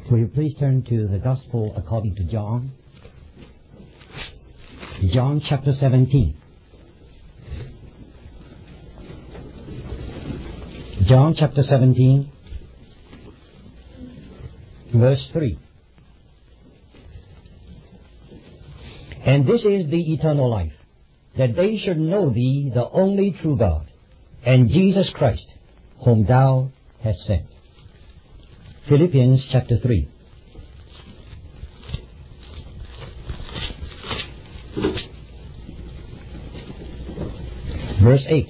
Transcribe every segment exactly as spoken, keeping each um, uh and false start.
Will you please turn to the Gospel according to John? John chapter seventeen. John chapter seventeen, verse three. And this is the eternal life, that they should know thee, the only true God, and Jesus Christ, whom thou hast sent. Philippians chapter three. Verse eight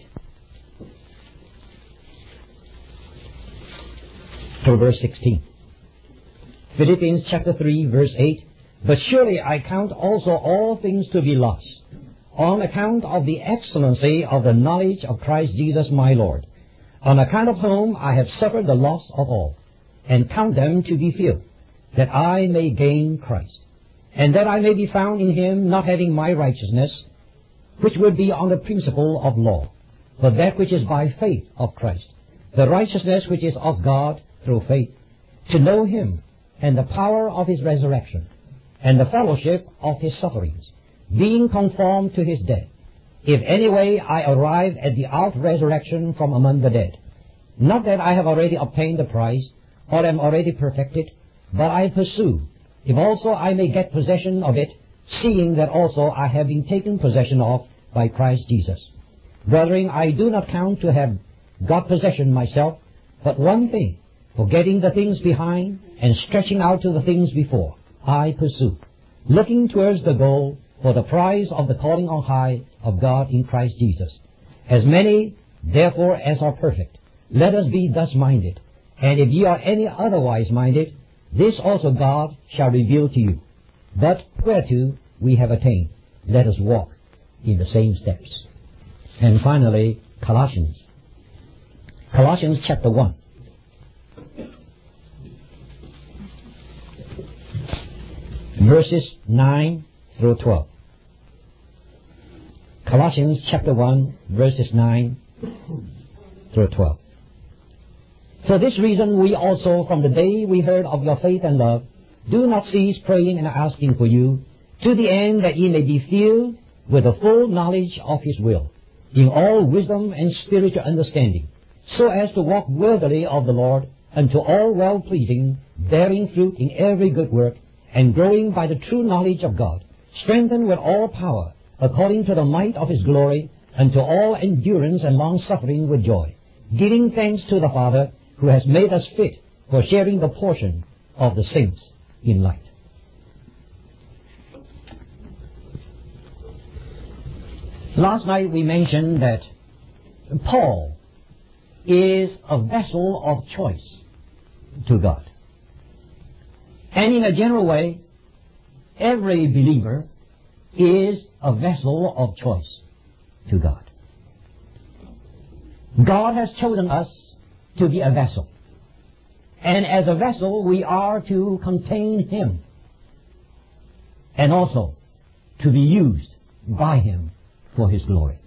to verse sixteen. Philippians chapter three, verse eight. But surely I count also all things to be lost, on account of the excellency of the knowledge of Christ Jesus my Lord, on account of whom I have suffered the loss of all, and count them to be few, that I may gain Christ, and that I may be found in him, not having my righteousness, which would be on the principle of law, but that which is by faith of Christ, the righteousness which is of God through faith, to know him, and the power of his resurrection, and the fellowship of his sufferings, being conformed to his death, if any way I arrive at the out-resurrection from among the dead. Not that I have already obtained the prize, or am already perfected, but I pursue, if also I may get possession of it, seeing that also I have been taken possession of by Christ Jesus. Brethren, I do not count to have got possession myself, but one thing, forgetting the things behind, and stretching out to the things before, I pursue, looking towards the goal for the prize of the calling on high of God in Christ Jesus. As many, therefore, as are perfect, let us be thus minded. And if ye are any otherwise minded, this also God shall reveal to you. But whereto we have attained, let us walk in the same steps. And finally, Colossians. Colossians chapter one. Verses nine through twelve. Colossians chapter one, verses nine through twelve. For this reason we also, from the day we heard of your faith and love, do not cease praying and asking for you, to the end that ye may be filled with the full knowledge of his will, in all wisdom and spiritual understanding, so as to walk worthily of the Lord, unto all well-pleasing, bearing fruit in every good work, and growing by the true knowledge of God, strengthened with all power, according to the might of his glory, unto all endurance and long-suffering with joy, giving thanks to the Father, who has made us fit for sharing the portion of the saints in light. Last night we mentioned that Paul is a vessel of choice to God. And in a general way, every believer is a vessel of choice to God. God has chosen us to be a vessel. And as a vessel, we are to contain him, and also to be used by him for his glory.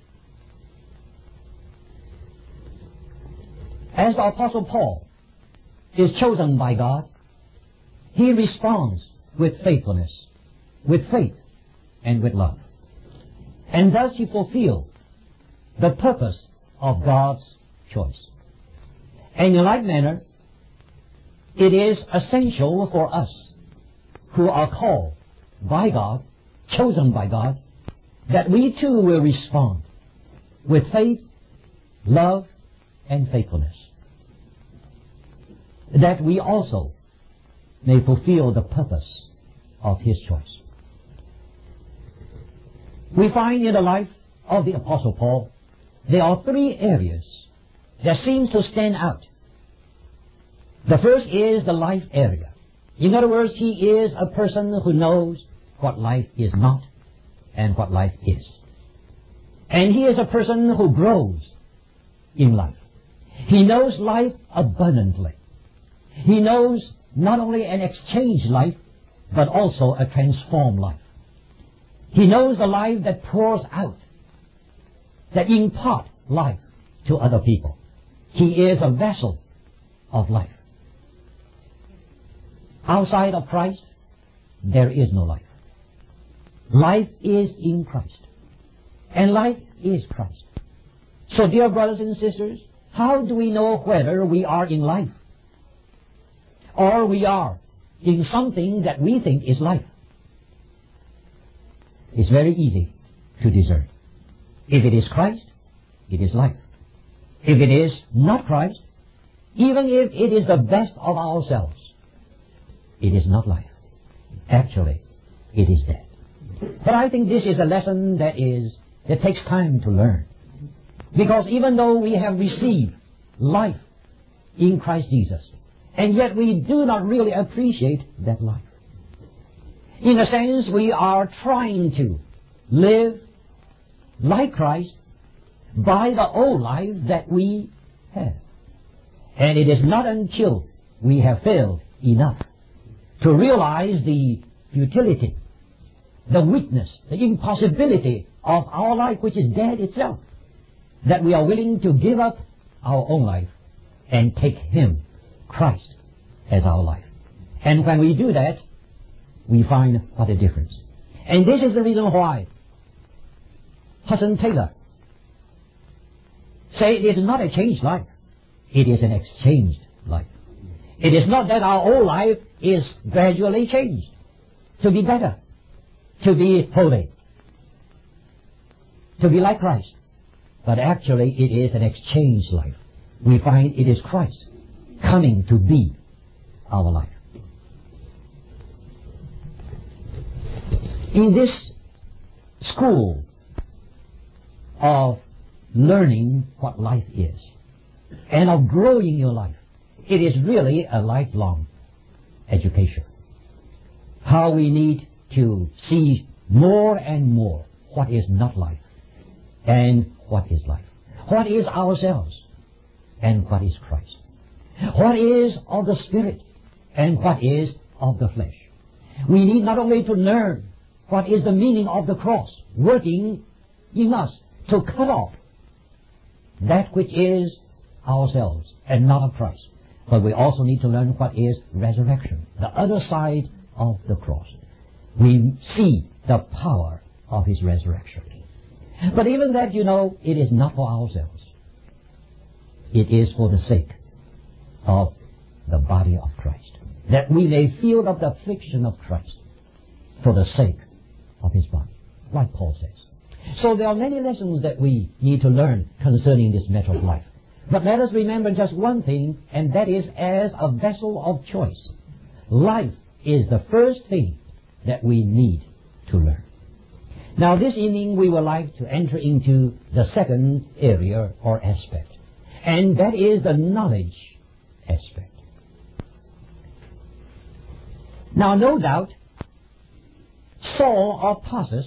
As the Apostle Paul is chosen by God, he responds with faithfulness, with faith, and with love. And thus he fulfills the purpose of God's choice. And in like manner, it is essential for us who are called by God, chosen by God, that we too will respond with faith, love, and faithfulness. That we also may fulfill the purpose of his choice. We find in the life of the Apostle Paul, there are three areas that seem to stand out. The first is the life area. In other words, he is a person who knows what life is not and what life is. And he is a person who grows in life. He knows life abundantly. He knows not only an exchange life, but also a transformed life. He knows the life that pours out, that imparts life to other people. He is a vessel of life. outside of Christ, there is no life. Life is in Christ. And life is Christ. So, dear brothers and sisters, how do we know whether we are in life or we are in something that we think is life? It's very easy to discern. If it is Christ, it is life. If it is not Christ, even if it is the best of ourselves, it is not life. Actually, it is death. But I think this is a lesson that is that takes time to learn. Because even though we have received life in Christ Jesus, and yet we do not really appreciate that life. In a sense, we are trying to live like Christ by the old life that we have. And it is not until we have failed enough to realize the futility, the weakness, the impossibility of our life, which is dead itself, that we are willing to give up our own life and take Him, Christ, as our life. And when we do that, we find what a difference. And this is the reason why Hudson Taylor say it is not a changed life. It is an exchanged life. It is not that our old life is gradually changed to be better, to be holy, to be like Christ. But actually it is an exchanged life. We find it is Christ coming to be our life. In this school of learning what life is and of growing your life, it is really a lifelong education. How we need to see more and more what is not life and what is life. What is ourselves and what is Christ. What is of the Spirit and what is of the flesh. We need not only to learn what is the meaning of the cross working in us to cut off that which is ourselves and not of Christ, but we also need to learn what is resurrection, the other side of the cross. We see the power of His resurrection. But even that, you know, it is not for ourselves. It is for the sake of the body of Christ, that we may feel of the affliction of Christ for the sake of His body, like Paul says. So there are many lessons that we need to learn concerning this matter of life. But let us remember just one thing, and that is, as a vessel of choice, life is the first thing that we need to learn. Now this evening we would like to enter into the second area or aspect, and that is the knowledge aspect. Now no doubt Saul of Tarsus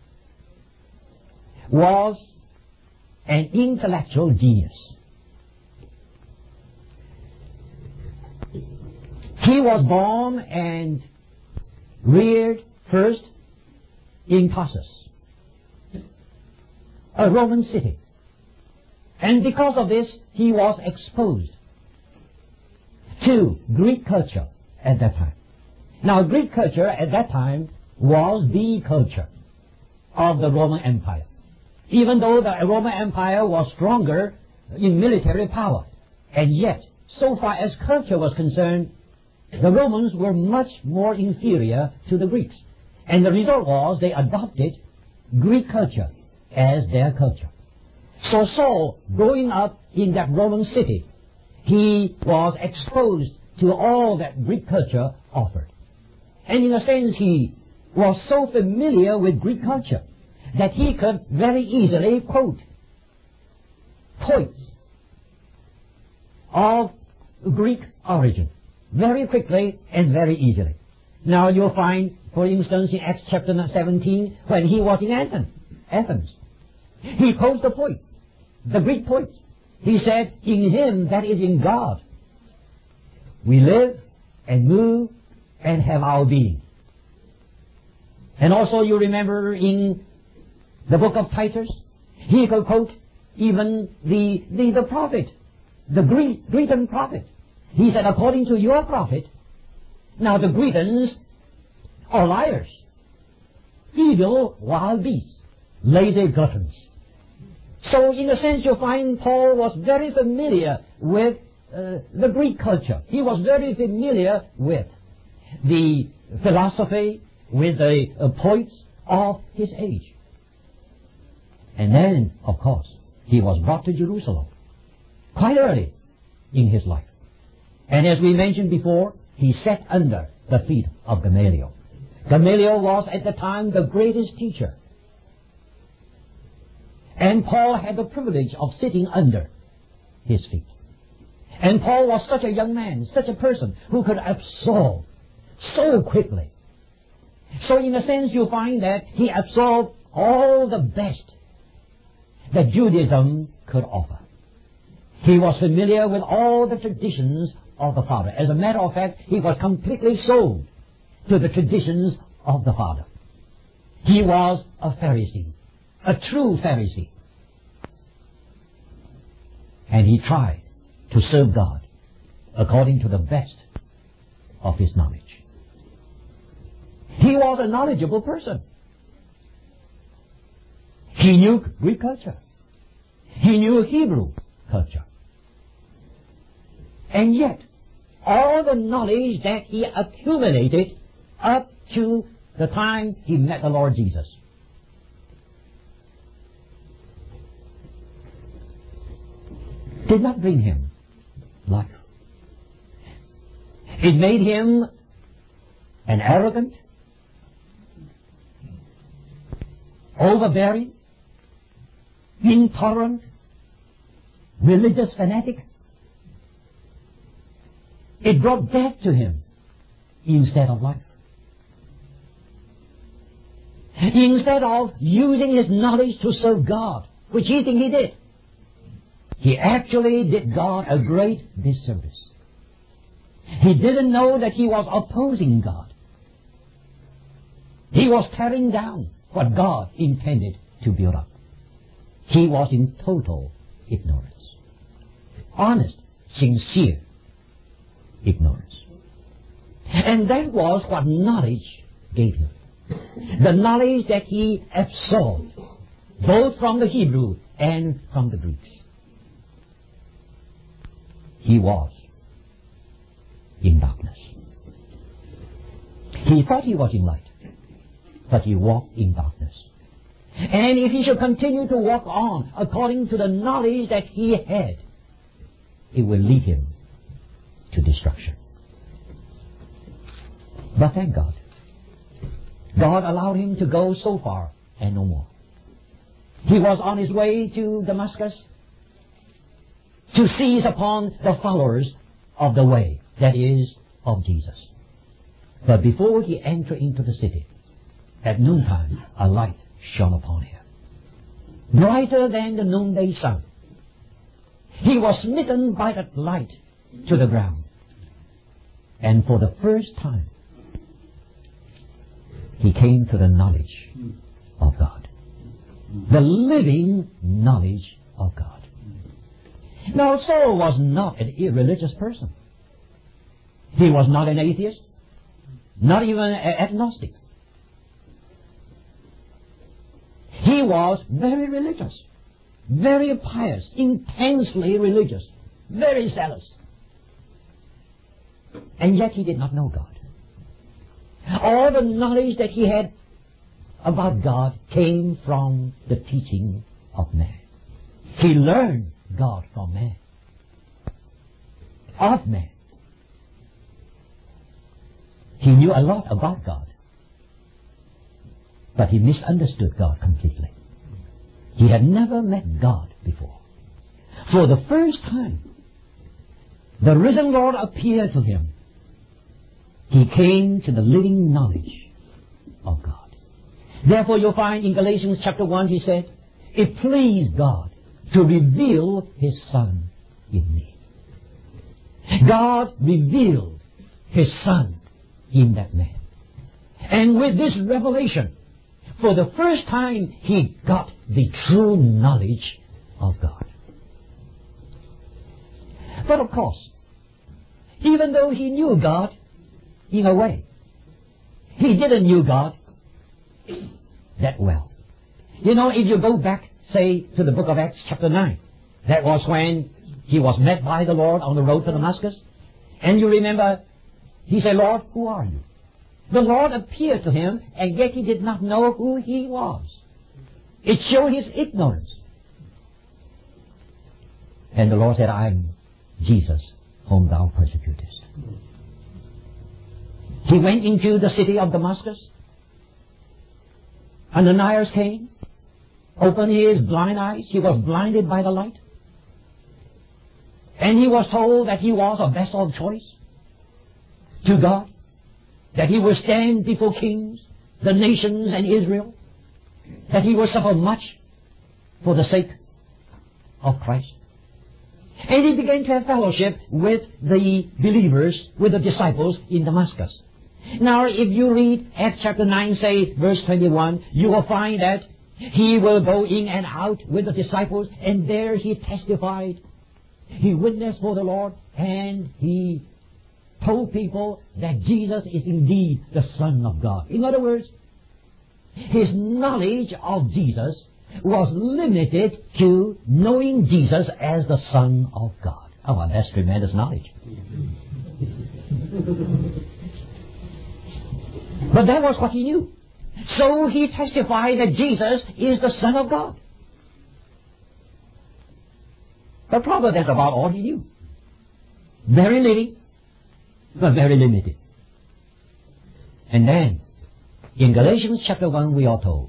was an intellectual genius. He was born and reared first in Tarsus, a Roman city. And because of this, he was exposed to Greek culture at that time. Now, Greek culture at that time was the culture of the Roman Empire. Even though the Roman Empire was stronger in military power, and yet, so far as culture was concerned, the Romans were much more inferior to the Greeks. And the result was they adopted Greek culture as their culture. So Saul, growing up in that Roman city, he was exposed to all that Greek culture offered. And in a sense, he was so familiar with Greek culture that he could very easily quote points of Greek origin very quickly and very easily. Now you'll find, for instance, in Acts chapter seventeen, when he was in Athens, Athens, he quotes the point, the Greek point. He said, "In Him, that is in God, we live and move and have our being." And also you remember in the book of Titus, he could quote even the, the, the prophet, the Greek, Grecian prophet. He said, "According to your prophet, Now the Cretans are liars, evil wild beasts, lazy gluttons. So in a sense you find Paul was very familiar with uh, the Greek culture. He was very familiar with the philosophy, with the uh, poets of his age. And then, of course, he was brought to Jerusalem quite early in his life. And as we mentioned before, he sat under the feet of Gamaliel. Gamaliel was at the time the greatest teacher. And Paul had the privilege of sitting under his feet. And Paul was such a young man, such a person who could absorb so quickly. So in a sense you find that he absorbed all the best that Judaism could offer. He was familiar with all the traditions of the Father. As a matter of fact, he was completely sold to the traditions of the Father. He was a Pharisee, a true Pharisee. And he tried to serve God according to the best of his knowledge. He was a knowledgeable person. He knew Greek culture. He knew Hebrew culture. And yet, all the knowledge that he accumulated up to the time he met the Lord Jesus, did not bring him life. It made him an arrogant, overbearing, intolerant, religious fanatic. It brought death to him instead of life. Instead of using his knowledge to serve God, which he think he did, he actually did God a great disservice. He didn't know that he was opposing God. He was tearing down what God intended to build up. He was in total ignorance. Honest, sincere ignorance. And that was what knowledge gave him. The knowledge that he absorbed, both from the Hebrew and from the Greeks. He was in darkness. He thought he was in light, but he walked in darkness. And if he should continue to walk on according to the knowledge that he had, it will lead him to destruction. But thank God, God allowed him to go so far and no more. He was on his way to Damascus to seize upon the followers of the way, that is, of Jesus. But before he entered into the city, at noontime, a light shone upon him, brighter than the noonday sun. He was smitten by that light to the ground. And for the first time, he came to the knowledge of God. The living knowledge of God. Now, Saul was not an irreligious person. He was not an atheist, not even an agnostic. He was very religious, very pious, intensely religious, very zealous. And yet he did not know God. All the knowledge that he had about God came from the teaching of man. He learned God from man, of man. He knew a lot about God, but he misunderstood God completely. He had never met God before. For the first time, the risen Lord appeared to him. He came to the living knowledge of God. Therefore you'll find in Galatians chapter one, he said, it pleased God to reveal His Son in me. God revealed His Son in that man. And with this revelation, for the first time, he got the true knowledge of God. But of course, even though he knew God, in a way. He didn't know God that well. You know, if you go back, say, to the book of Acts chapter nine, that was when he was met by the Lord on the road to Damascus. And you remember, he said, Lord, who are you? The Lord appeared to him, and yet he did not know who he was. It showed his ignorance. And the Lord said, I am Jesus, whom thou persecutest. He went into the city of Damascus. Ananias came, opened his blind eyes. He was blinded by the light. And he was told that he was a vessel of choice to God, that he would stand before kings, the nations, and Israel, that he would suffer much for the sake of Christ. And he began to have fellowship with the believers, with the disciples in Damascus. Now, if you read Acts chapter nine, say, verse twenty-one, you will find that he will go in and out with the disciples, and there he testified. He witnessed for the Lord, and he told people that Jesus is indeed the Son of God. In other words, his knowledge of Jesus was limited to knowing Jesus as the Son of God. Oh, that's tremendous knowledge. But that was what he knew. So he testified that Jesus is the Son of God. But probably that's about all he knew. Very little, but very limited. And then, in Galatians chapter one, we are told,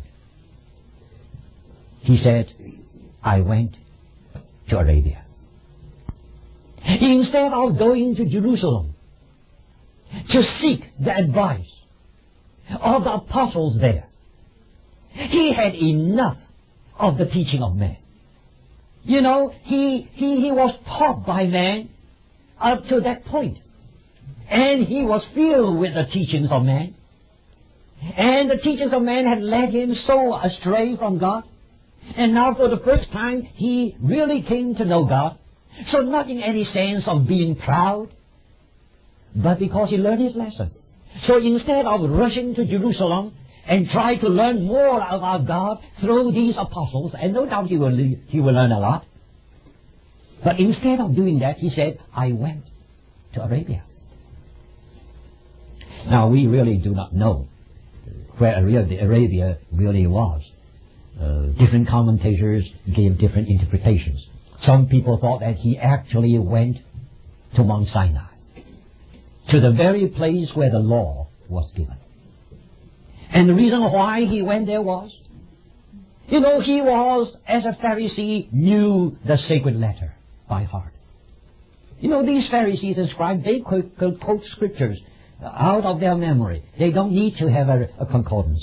he said, I went to Arabia. Instead of going to Jerusalem to seek the advice of the apostles there, he had enough of the teaching of man. You know, he, he, he was taught by man up to that point. And he was filled with the teachings of man. And the teachings of man had led him so astray from God. And now for the first time, he really came to know God. So not in any sense of being proud, but because he learned his lesson. So instead of rushing to Jerusalem and try to learn more about God through these apostles, and no doubt he will, he will learn a lot, but instead of doing that, he said, I went to Arabia. Now, we really do not know where Arabia really was. Uh, different commentators gave different interpretations. Some people thought that he actually went to Mount Sinai, to the very place where the law was given. And the reason why he went there was, you know, he was, as a Pharisee, knew the sacred letter by heart. You know, these Pharisees and scribes, they quote, quote scriptures out of their memory. They don't need to have a, a concordance.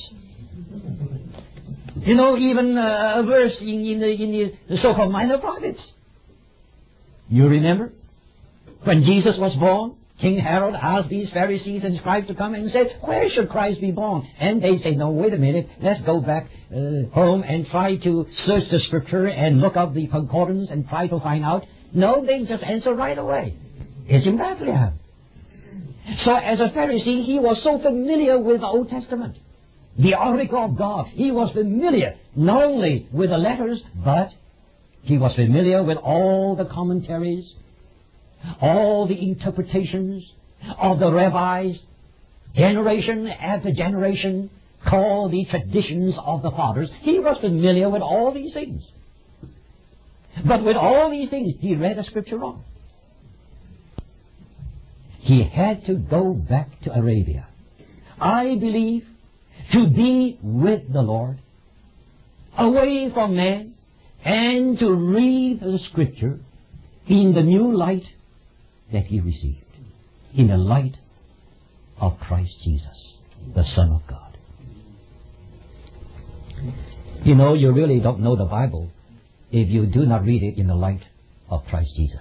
You know, even uh, a verse in, in, the, in the so-called minor prophets. You remember? When Jesus was born, King Herod asked these Pharisees and scribes to come and said, where should Christ be born? And they say, no, wait a minute, let's go back uh, home and try to search the scripture and look up the concordance and try to find out. No, they just answer right away. It's in Bethlehem. So as a Pharisee, he was so familiar with the Old Testament, the oracle of God. He was familiar not only with the letters, but he was familiar with all the commentaries, all the interpretations of the rabbis, generation after generation, called the traditions of the fathers. He was familiar with all these things. But with all these things, he read the scripture wrong. He had to go back to Arabia, I believe, to be with the Lord, away from man, and to read the scripture in the new light that he received, in the light of Christ Jesus, the Son of God. You know, you really don't know the Bible if you do not read it in the light of Christ Jesus.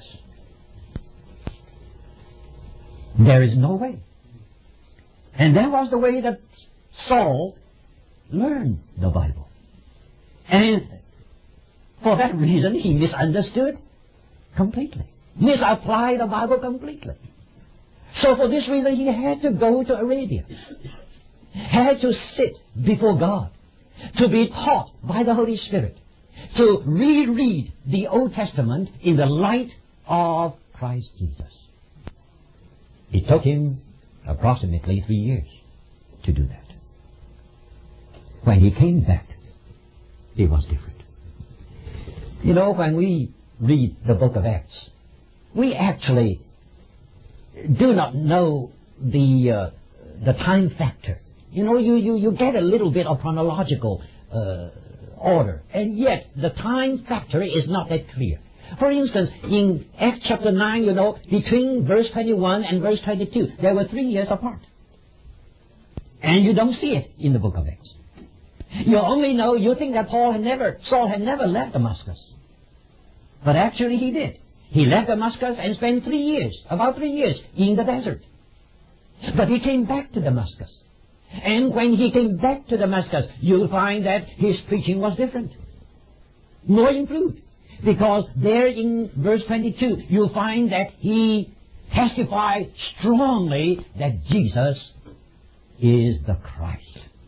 There is no way. And that was the way that Saul learned the Bible. And for that reason, he misunderstood completely, misapplied the Bible completely. So for this reason, he had to go to Arabia, had to sit before God, to be taught by the Holy Spirit, to reread the Old Testament in the light of Christ Jesus. It took him approximately three years to do that. When he came back, it was different. You know, when we read the book of Acts, we actually do not know the uh, the time factor. You know, you, you, you get a little bit of chronological uh, order, and yet the time factor is not that clear. For instance, in Acts chapter nine, you know, between verse twenty-one and verse twenty-two, there were three years apart. And you don't see it in the book of Acts. You only know, you think that Paul had never, Saul had never left Damascus. But actually he did. He left Damascus and spent three years, about three years, in the desert. But he came back to Damascus. And when he came back to Damascus, you'll find that his preaching was different, more improved. Because there in verse twenty-two, you'll find that he testified strongly that Jesus is the Christ.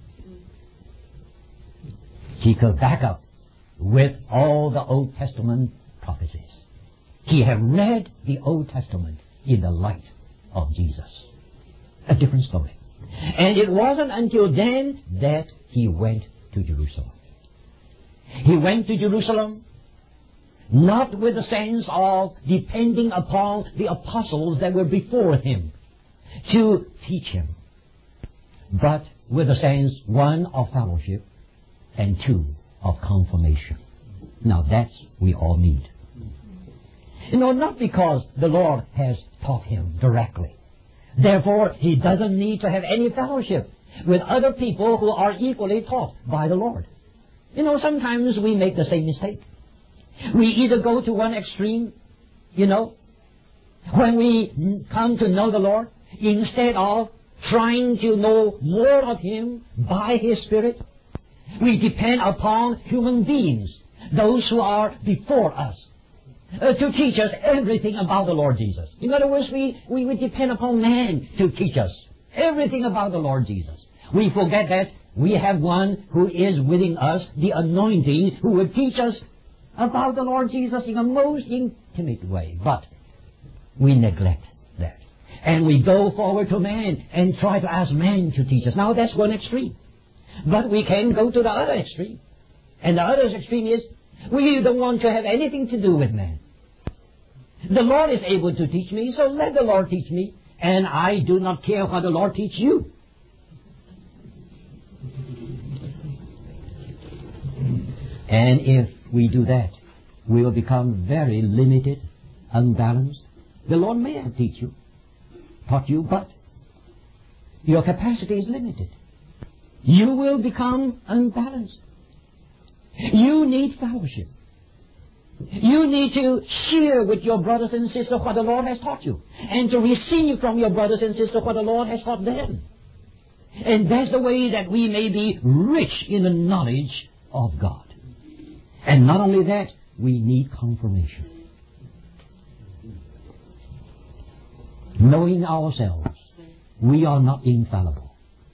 He could back up with all the Old Testament prophecies. He had read the Old Testament in the light of Jesus. A different story. And it wasn't until then that he went to Jerusalem. He went to Jerusalem not with the sense of depending upon the apostles that were before him to teach him, but with the sense, one, of fellowship, and two, of confirmation. Now that's we all need. You know, not because the Lord has taught him directly. Therefore, he doesn't need to have any fellowship with other people who are equally taught by the Lord. You know, sometimes we make the same mistake. We either go to one extreme, you know, when we come to know the Lord, instead of trying to know more of Him by His Spirit, we depend upon human beings, those who are before us, uh, to teach us everything about the Lord Jesus. In other words, we, we, we depend upon man to teach us everything about the Lord Jesus. We forget that we have one who is within us, the anointing, who will teach us about the Lord Jesus in a most intimate way. But we neglect that. And we go forward to man and try to ask man to teach us. Now that's one extreme. But we can go to the other extreme. And the other extreme is, we don't want to have anything to do with man. The Lord is able to teach me, so let the Lord teach me. And I do not care what the Lord teach you. And if we do that, we will become very limited, unbalanced. The Lord may have teach you, taught you, but your capacity is limited. You will become unbalanced. You need fellowship. You need to share with your brothers and sisters what the Lord has taught you, and to receive from your brothers and sisters what the Lord has taught them. And that's the way that we may be rich in the knowledge of God. And not only that, we need confirmation. Knowing ourselves, we are not infallible.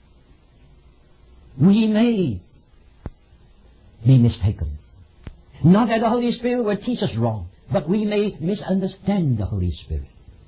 We may be mistaken. Not that the Holy Spirit will teach us wrong, but we may misunderstand the Holy Spirit.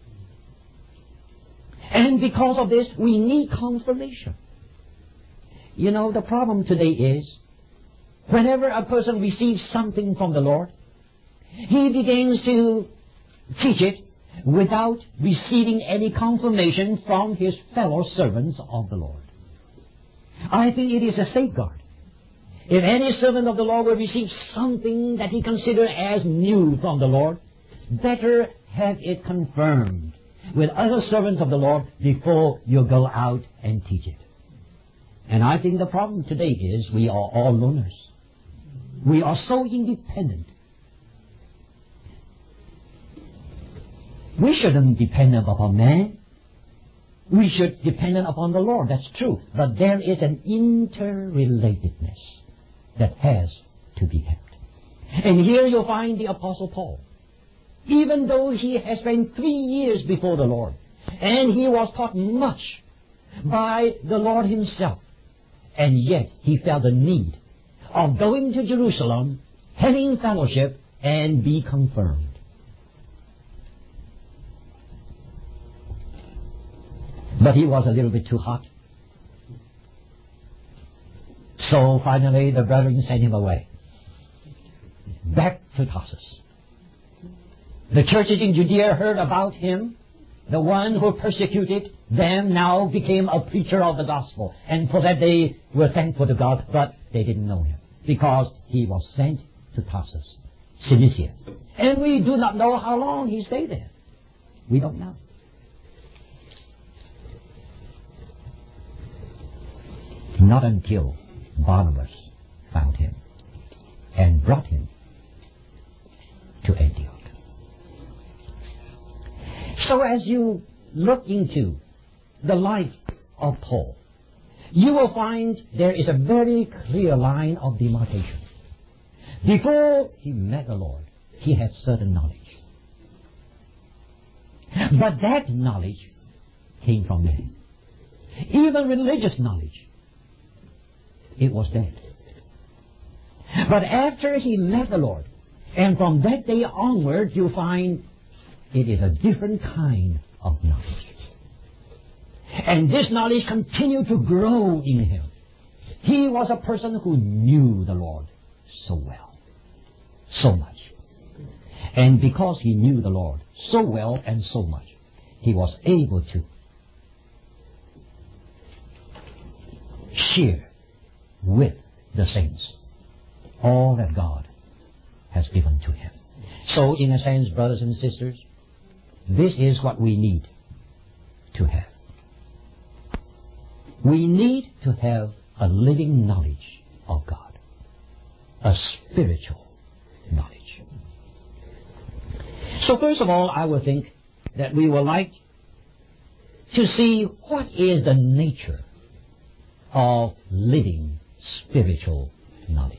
And because of this, we need confirmation. You know, the problem today is, whenever a person receives something from the Lord, he begins to teach it without receiving any confirmation from his fellow servants of the Lord. I think it is a safeguard. If any servant of the Lord will receive something that he considers as new from the Lord, better have it confirmed with other servants of the Lord before you go out and teach it. And I think the problem today is we are all loners. We are so independent. We shouldn't depend upon man. We should depend upon the Lord. That's true. But there is an interrelatedness that has to be kept. And here you'll find the Apostle Paul. Even though he has spent three years before the Lord, And he was taught much by the Lord himself. And yet he felt the need of going to Jerusalem, having fellowship, and be confirmed. But he was a little bit too hot. So finally the brethren sent him away, back to Tarsus. The churches in Judea heard about him. The one who persecuted them now became a preacher of the gospel. And for that they were thankful to God, but they didn't know him, because he was sent to Tarsus, Cilicia. And we do not know how long he stayed there. We don't know. Not until Barnabas found him and brought him to Antioch. So as you look into the life of Paul, you will find there is a very clear line of demarcation. Before he met the Lord, he had certain knowledge. But that knowledge came from men. Even religious knowledge, it was dead. But after he met the Lord, and from that day onward, you find it is a different kind of knowledge. And this knowledge continued to grow in him. He was a person who knew the Lord so well, so much. And because he knew the Lord so well and so much, he was able to share with the saints all that God has given to him. So, in a sense, brothers and sisters, this is what we need to have. We need to have a living knowledge of God, a spiritual knowledge. So first of all, I would think that we would like to see what is the nature of living spiritual knowledge.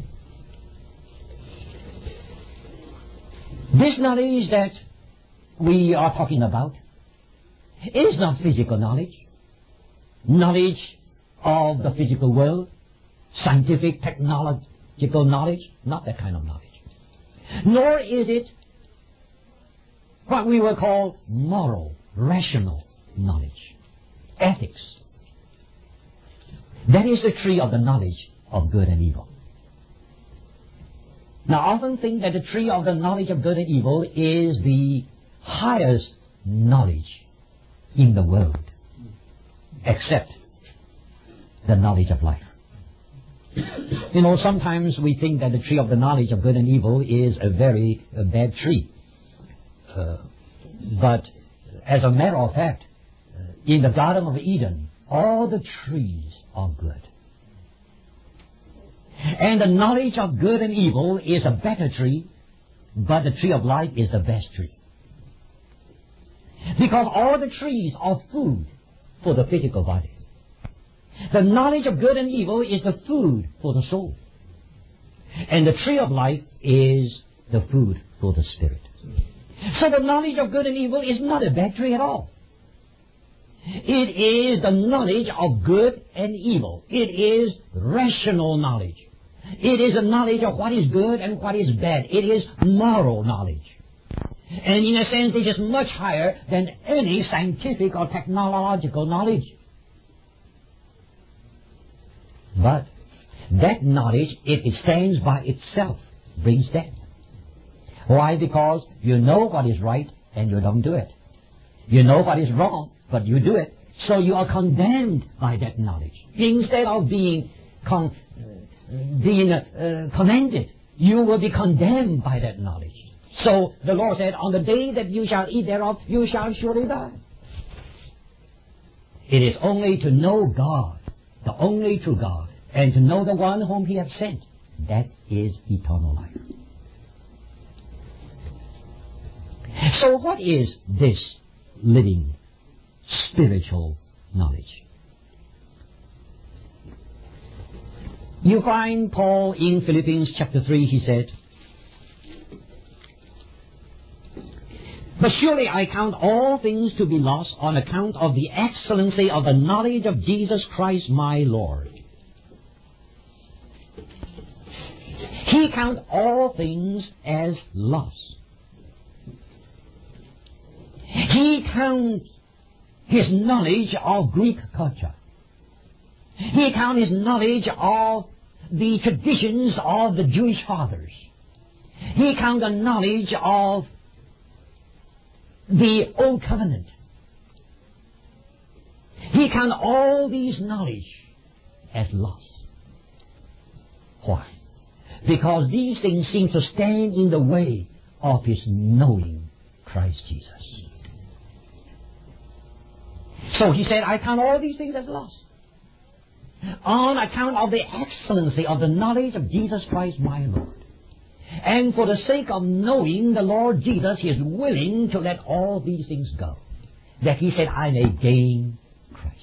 This knowledge that we are talking about is not physical knowledge, knowledge of the physical world, scientific, technological knowledge, not that kind of knowledge. Nor is it what we will call moral, rational knowledge, ethics. That is the tree of the knowledge of good and evil. Now, I often think that the tree of the knowledge of good and evil is the highest knowledge in the world, except the knowledge of life. You know, sometimes we think that the tree of the knowledge of good and evil is a very a bad tree. Uh, but as a matter of fact, in the Garden of Eden, all the trees are good. And the knowledge of good and evil is a better tree, but the tree of life is the best tree. Because all the trees are food for the physical body. The knowledge of good and evil is the food for the soul. And the tree of life is the food for the spirit. So the knowledge of good and evil is not a bad tree at all. It is the knowledge of good and evil. It is rational knowledge. It is a knowledge of what is good and what is bad. It is moral knowledge. And in a sense, it is much higher than any scientific or technological knowledge. But that knowledge, if it stands by itself, brings death. Why? Because you know what is right and you don't do it. You know what is wrong, but you do it. So you are condemned by that knowledge. Instead of being con- being uh, commended, you will be condemned by that knowledge. So the Lord said, on the day that you shall eat thereof, you shall surely die. It is only to know God, the only true God, and to know the one whom He has sent. That is eternal life. So what is this living spiritual knowledge? You find Paul in Philippians chapter three, he said, "But Surely I count all things to be lost on account of the excellency of the knowledge of Jesus Christ my Lord. He counts all things as loss. He counts his knowledge of Greek culture. He counts his knowledge of the traditions of the Jewish fathers. He counts the knowledge of the Old Covenant. He counts all these knowledge as loss. Why? Because these things seem to stand in the way of his knowing Christ Jesus. So he said, I count all these things as loss on account of the excellency of the knowledge of Jesus Christ my Lord. And for the sake of knowing the Lord Jesus, he is willing to let all these things go. That he said, I may gain Christ.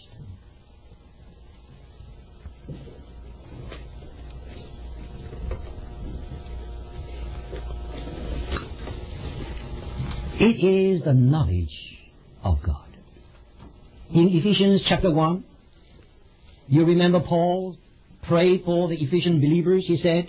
It is the knowledge of God. In Ephesians chapter one, you remember Paul prayed for the Ephesian believers. He said,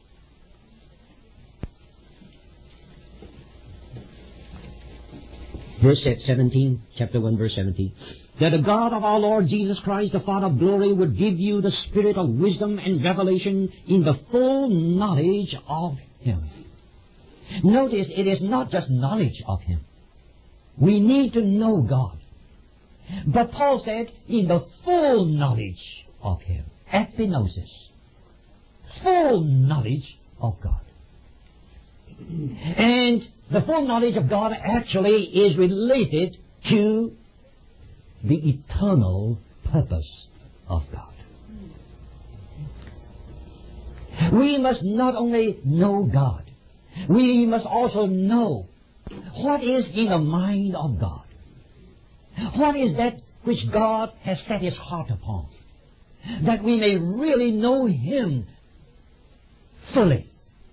verse seventeen, chapter one, verse seventeen, that the God of our Lord Jesus Christ, the Father of glory, would give you the spirit of wisdom and revelation in the full knowledge of Him. Notice, it is not just knowledge of Him. We need to know God. But Paul said, in the full knowledge of Him. Epignosis. Full knowledge of God. And the full knowledge of God actually is related to the eternal purpose of God. We must not only know God, we must also know what is in the mind of God. What is that which God has set His heart upon? That we may really know Him fully.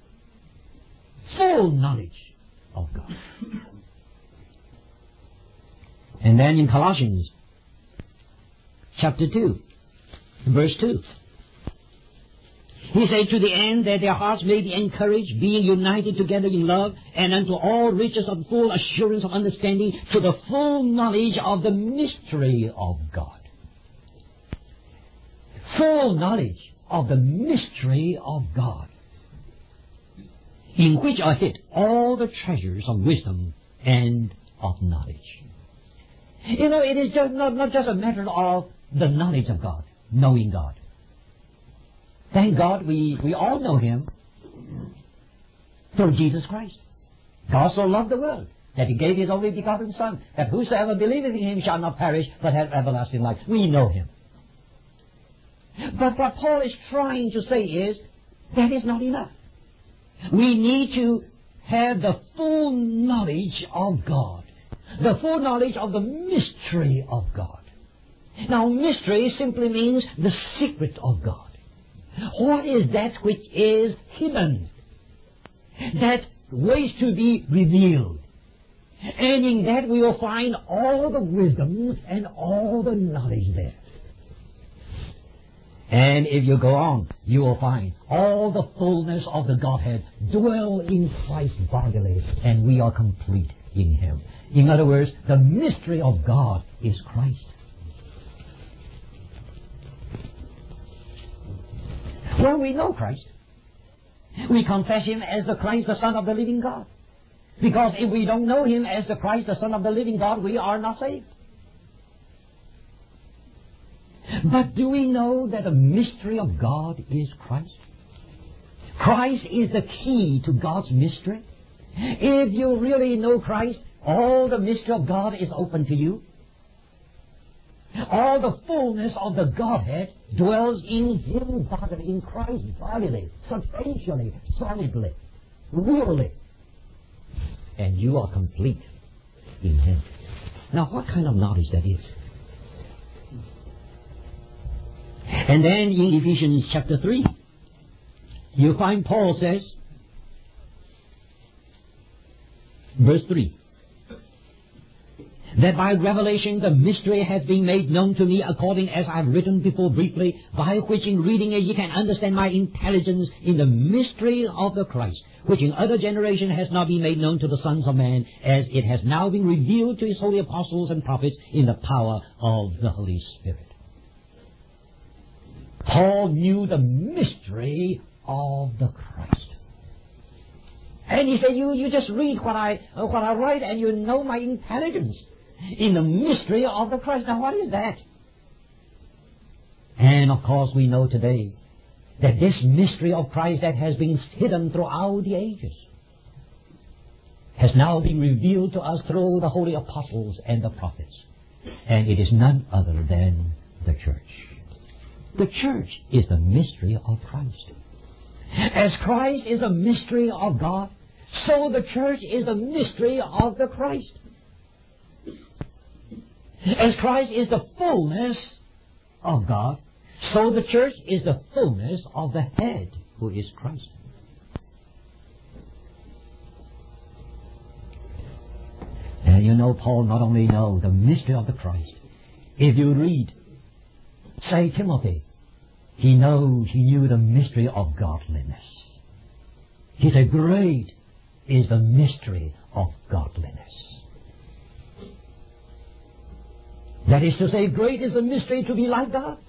Full knowledge of God. And then in Colossians chapter two, verse two, he said, to the end that their hearts may be encouraged, being united together in love, and unto all riches of full assurance of understanding, to the full knowledge of the mystery of God. Full knowledge of the mystery of God, in which are hid all the treasures of wisdom and of knowledge. You know, it is just not, not just a matter of the knowledge of God, knowing God. Thank God we, we all know Him through Jesus Christ. God so loved the world that He gave His only begotten Son, that whosoever believeth in Him shall not perish, but have everlasting life. We know Him. But what Paul is trying to say is, that is not enough. We need to have the full knowledge of God. The full knowledge of the mystery of God. Now, mystery simply means the secret of God. What is that which is hidden? That waits to be revealed. And in that we will find all the wisdom and all the knowledge there. And if you go on, you will find all the fullness of the Godhead dwell in Christ bodily, and we are complete in Him. In other words, the mystery of God is Christ. Well, we know Christ. We confess Him as the Christ, the Son of the living God. Because if we don't know Him as the Christ, the Son of the living God, we are not saved. But do we know that the mystery of God is Christ? Christ is the key to God's mystery. If you really know Christ, all the mystery of God is open to you. All the fullness of the Godhead dwells in Him bodily, in Christ bodily, substantially, solidly, really. And you are complete in Him. Now, what kind of knowledge that is? And then in Ephesians chapter three, you find Paul says, verse three, that by revelation the mystery hath been made known to me, according as I have written before briefly, by which in reading it ye can understand my intelligence in the mystery of the Christ, which in other generation has not been made known to the sons of man, as it has now been revealed to his holy apostles and prophets in the power of the Holy Spirit. Paul knew the mystery of the Christ. And he said, you, you just read what I, uh, what I write and you know my intelligence in the mystery of the Christ. Now what is that? And of course we know today that this mystery of Christ that has been hidden throughout the ages has now been revealed to us through the holy apostles and the prophets. And it is none other than the church. The church is the mystery of Christ. As Christ is a mystery of God, so the church is the mystery of the Christ. As Christ is the fullness of God, so the church is the fullness of the head, who is Christ. And you know, Paul not only knows the mystery of the Christ. If you read, say, Timothy, he knows, he knew the mystery of godliness. He said, great is the mystery of godliness. That is to say, great is the mystery to be like God.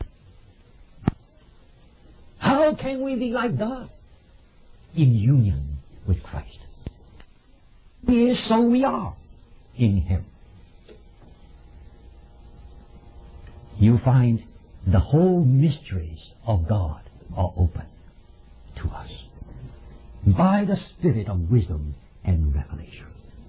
How can we be like God? In union with Christ. Yes, so we are in Him. You find the whole mysteries of God are open to us by the Spirit of wisdom and revelation.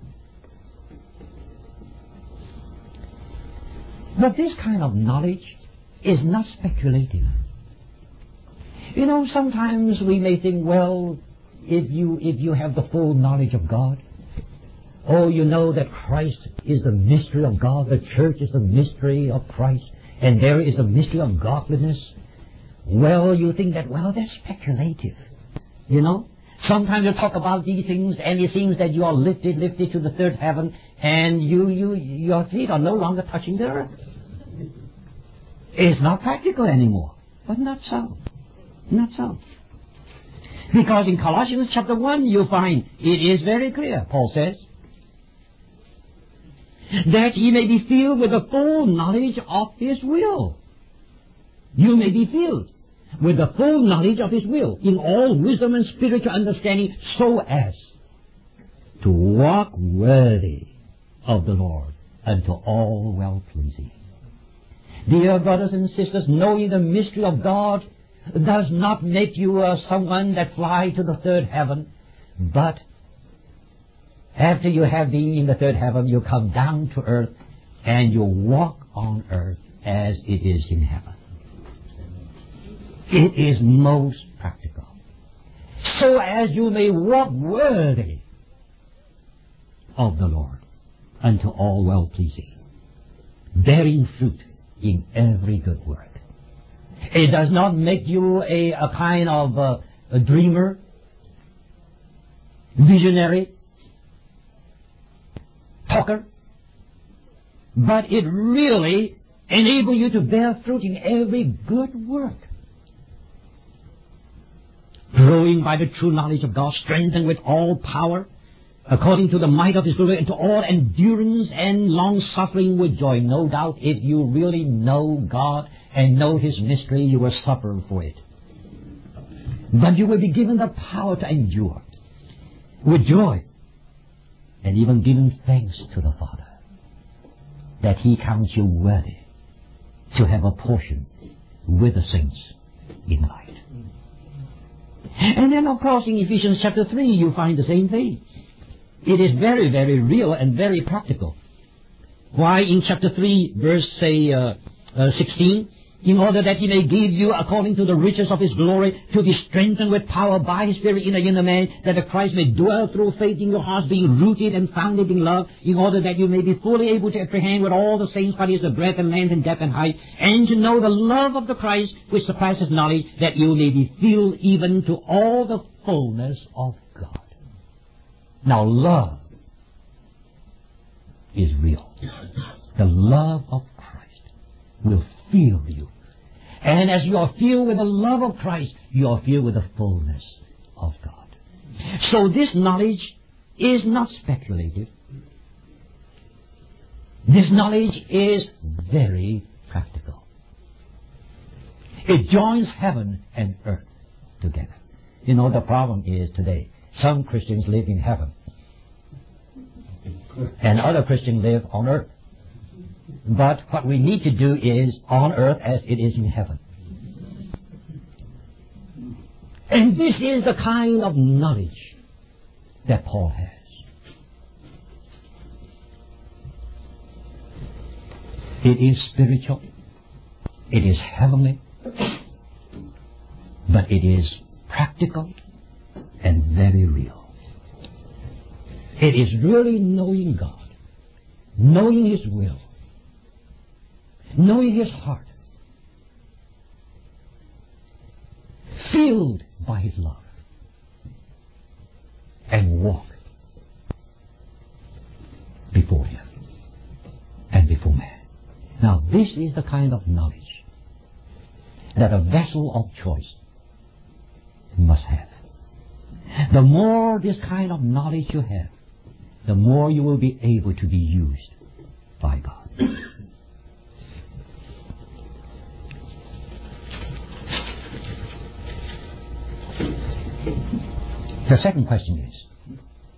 But this kind of knowledge is not speculative. You know, sometimes we may think, well, if you if you have the full knowledge of God, oh, you know that Christ is the mystery of God, the church is the mystery of Christ, and there is a mystery of godliness. Well, you think that, well, that's speculative. You know? Sometimes you talk about these things and it seems that you are lifted, lifted to the third heaven and you, you, your feet are no longer touching the earth. It's not practical anymore. But not so. Not so. Because in Colossians chapter one you find it is very clear, Paul says, that ye may be filled with the full knowledge of His will. You may be filled with the full knowledge of His will in all wisdom and spiritual understanding, so as to walk worthy of the Lord unto all well-pleasing. Dear brothers and sisters, knowing the mystery of God does not make you uh, someone that fly to the third heaven, but after you have been in the third heaven, you come down to earth and you walk on earth as it is in heaven. It is most practical. So as you may walk worthy of the Lord unto all well-pleasing, bearing fruit in every good work. It does not make you a, a kind of uh, a dreamer, visionary, talker, but it really enables you to bear fruit in every good work. Growing by the true knowledge of God, strengthened with all power, according to the might of His glory, into all endurance and long-suffering with joy. No doubt, if you really know God and know His mystery, you will suffer for it. But you will be given the power to endure with joy, and even giving thanks to the Father that He counts you worthy to have a portion with the saints in light. And then, of course, in Ephesians chapter three, you find the same thing. It is very, very real and very practical. Why, in chapter three, verse, say, uh, uh, sixteen, in order that He may give you, according to the riches of His glory, to be strengthened with power by His Spirit in the inner man, that the Christ may dwell through faith in your hearts, being rooted and founded in love, in order that you may be fully able to apprehend with all the saints what is the breadth and length and depth and height, and to know the love of the Christ, which surpasses knowledge, that you may be filled even to all the fullness of God. Now, love is real. The love of Christ will fill you. And as you are filled with the love of Christ, you are filled with the fullness of God. So this knowledge is not speculative. This knowledge is very practical. It joins heaven and earth together. You know, the problem is today, some Christians live in heaven and other Christians live on earth. But what we need to do is on earth as it is in heaven. And this is the kind of knowledge that Paul has. It is spiritual. It is heavenly. But it is practical and very real. It is really knowing God, knowing His will, knowing His heart, filled by His love, and walk before Him and before man. Now, this is the kind of knowledge that a vessel of choice must have. The more this kind of knowledge you have, the more you will be able to be used by God. The second question is,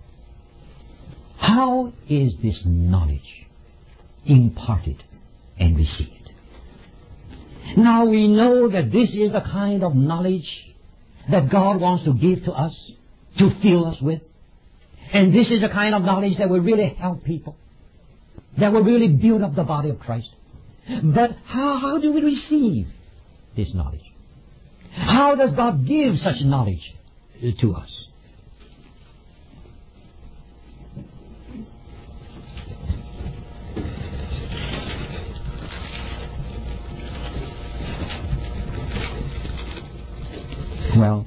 how is this knowledge imparted and received? Now we know that this is the kind of knowledge that God wants to give to us, to fill us with. And this is the kind of knowledge that will really help people, that will really build up the body of Christ. But how, how do we receive this knowledge? How does God give such knowledge to us? Well,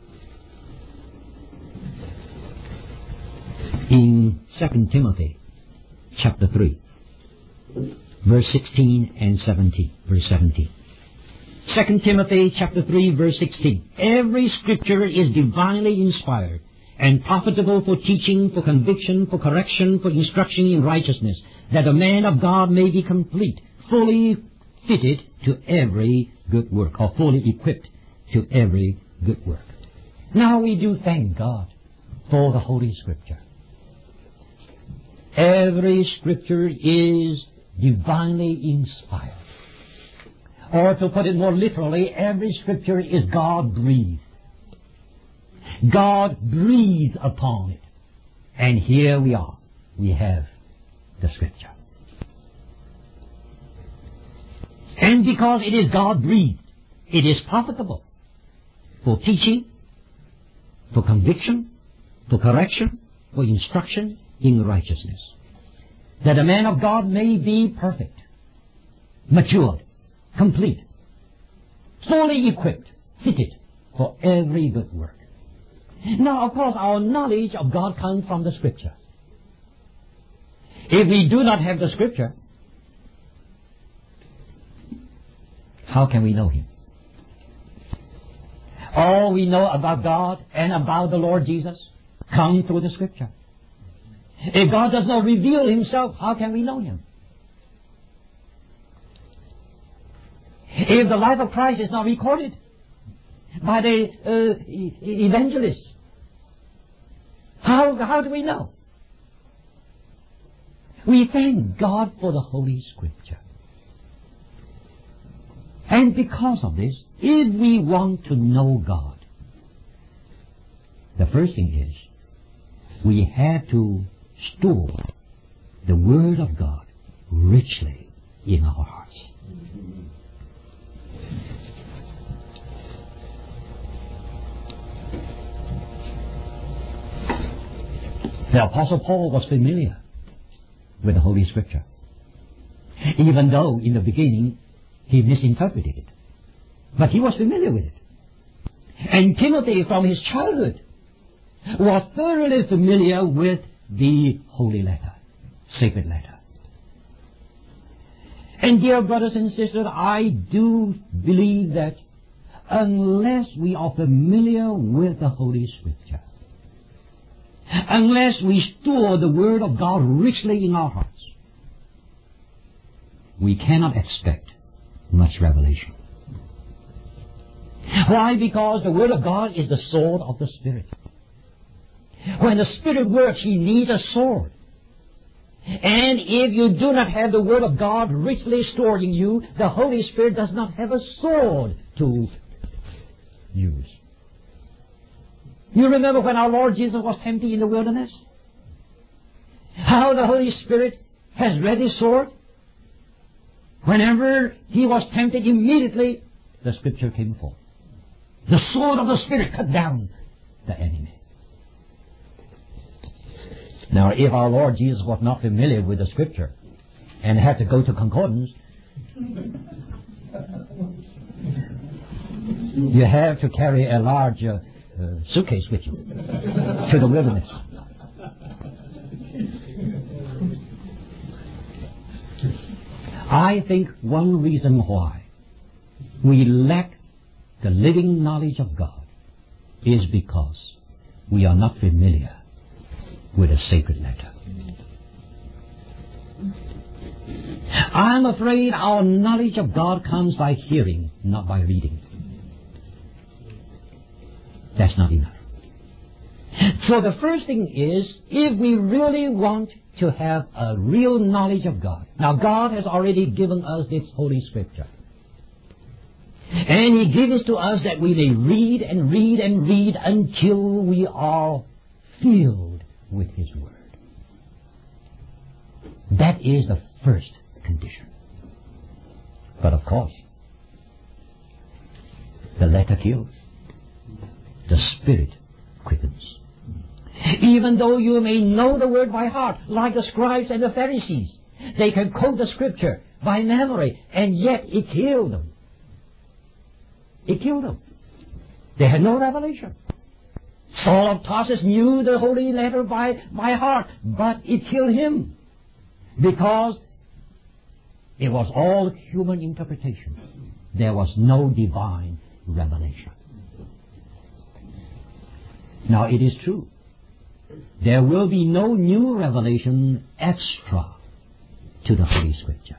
in Second Timothy chapter three, verse sixteen and seventeen, verse seventeen. Second Timothy chapter three, verse sixteen. Every scripture is divinely inspired and profitable for teaching, for conviction, for correction, for instruction in righteousness, that the man of God may be complete, fully fitted to every good work, or fully equipped to every good work. Now we do thank God for the Holy Scripture. Every Scripture is divinely inspired. Or to put it more literally, every Scripture is God-breathed. God breathed upon it. And here we are. We have the Scripture. And because it is God-breathed, it is profitable for teaching, for conviction, for correction, for instruction in righteousness, that a man of God may be perfect, matured, complete, fully equipped, fitted for every good work. Now, of course, our knowledge of God comes from the Scripture. If we do not have the Scripture, how can we know Him? All we know about God and about the Lord Jesus come through the Scripture. If God does not reveal Himself, how can we know Him? If the life of Christ is not recorded by the uh, e- evangelists, how, how do we know? We thank God for the Holy Scripture. And because of this, if we want to know God, the first thing is we have to store the Word of God richly in our hearts. The Apostle Paul was familiar with the Holy Scripture, even though in the beginning he misinterpreted it. But he was familiar with it. And Timothy, from his childhood, was thoroughly familiar with the Holy Letter, sacred letter. And dear brothers and sisters, I do believe that unless we are familiar with the Holy Scripture, unless we store the Word of God richly in our hearts, we cannot expect much revelation. Why? Because the Word of God is the sword of the Spirit. When the Spirit works, He needs a sword. And if you do not have the Word of God richly stored in you, the Holy Spirit does not have a sword to use. You remember when our Lord Jesus was tempted in the wilderness? How the Holy Spirit has read His sword? Whenever He was tempted, immediately the Scripture came forth. The sword of the Spirit cut down the enemy. Now, if our Lord Jesus was not familiar with the Scripture and had to go to concordance, you have to carry a large uh, uh, suitcase with you to the wilderness. I think one reason why we lack the living knowledge of God is because we are not familiar with a sacred letter. I'm afraid our knowledge of God comes by hearing, not by reading. That's not enough. So the first thing is, if we really want to have a real knowledge of God, now God has already given us this Holy Scripture. And He gives it to us that we may read and read and read until we are filled with His Word. That is the first condition. But of course, the letter kills. The Spirit quickens. Even though you may know the Word by heart, like the scribes and the Pharisees, they can quote the Scripture by memory, and yet it killed them. It killed them. They had no revelation. Saul of Tarsus knew the Holy Letter by, by heart, but it killed him because it was all human interpretation. There was no divine revelation. Now it is true, there will be no new revelation extra to the Holy Scripture,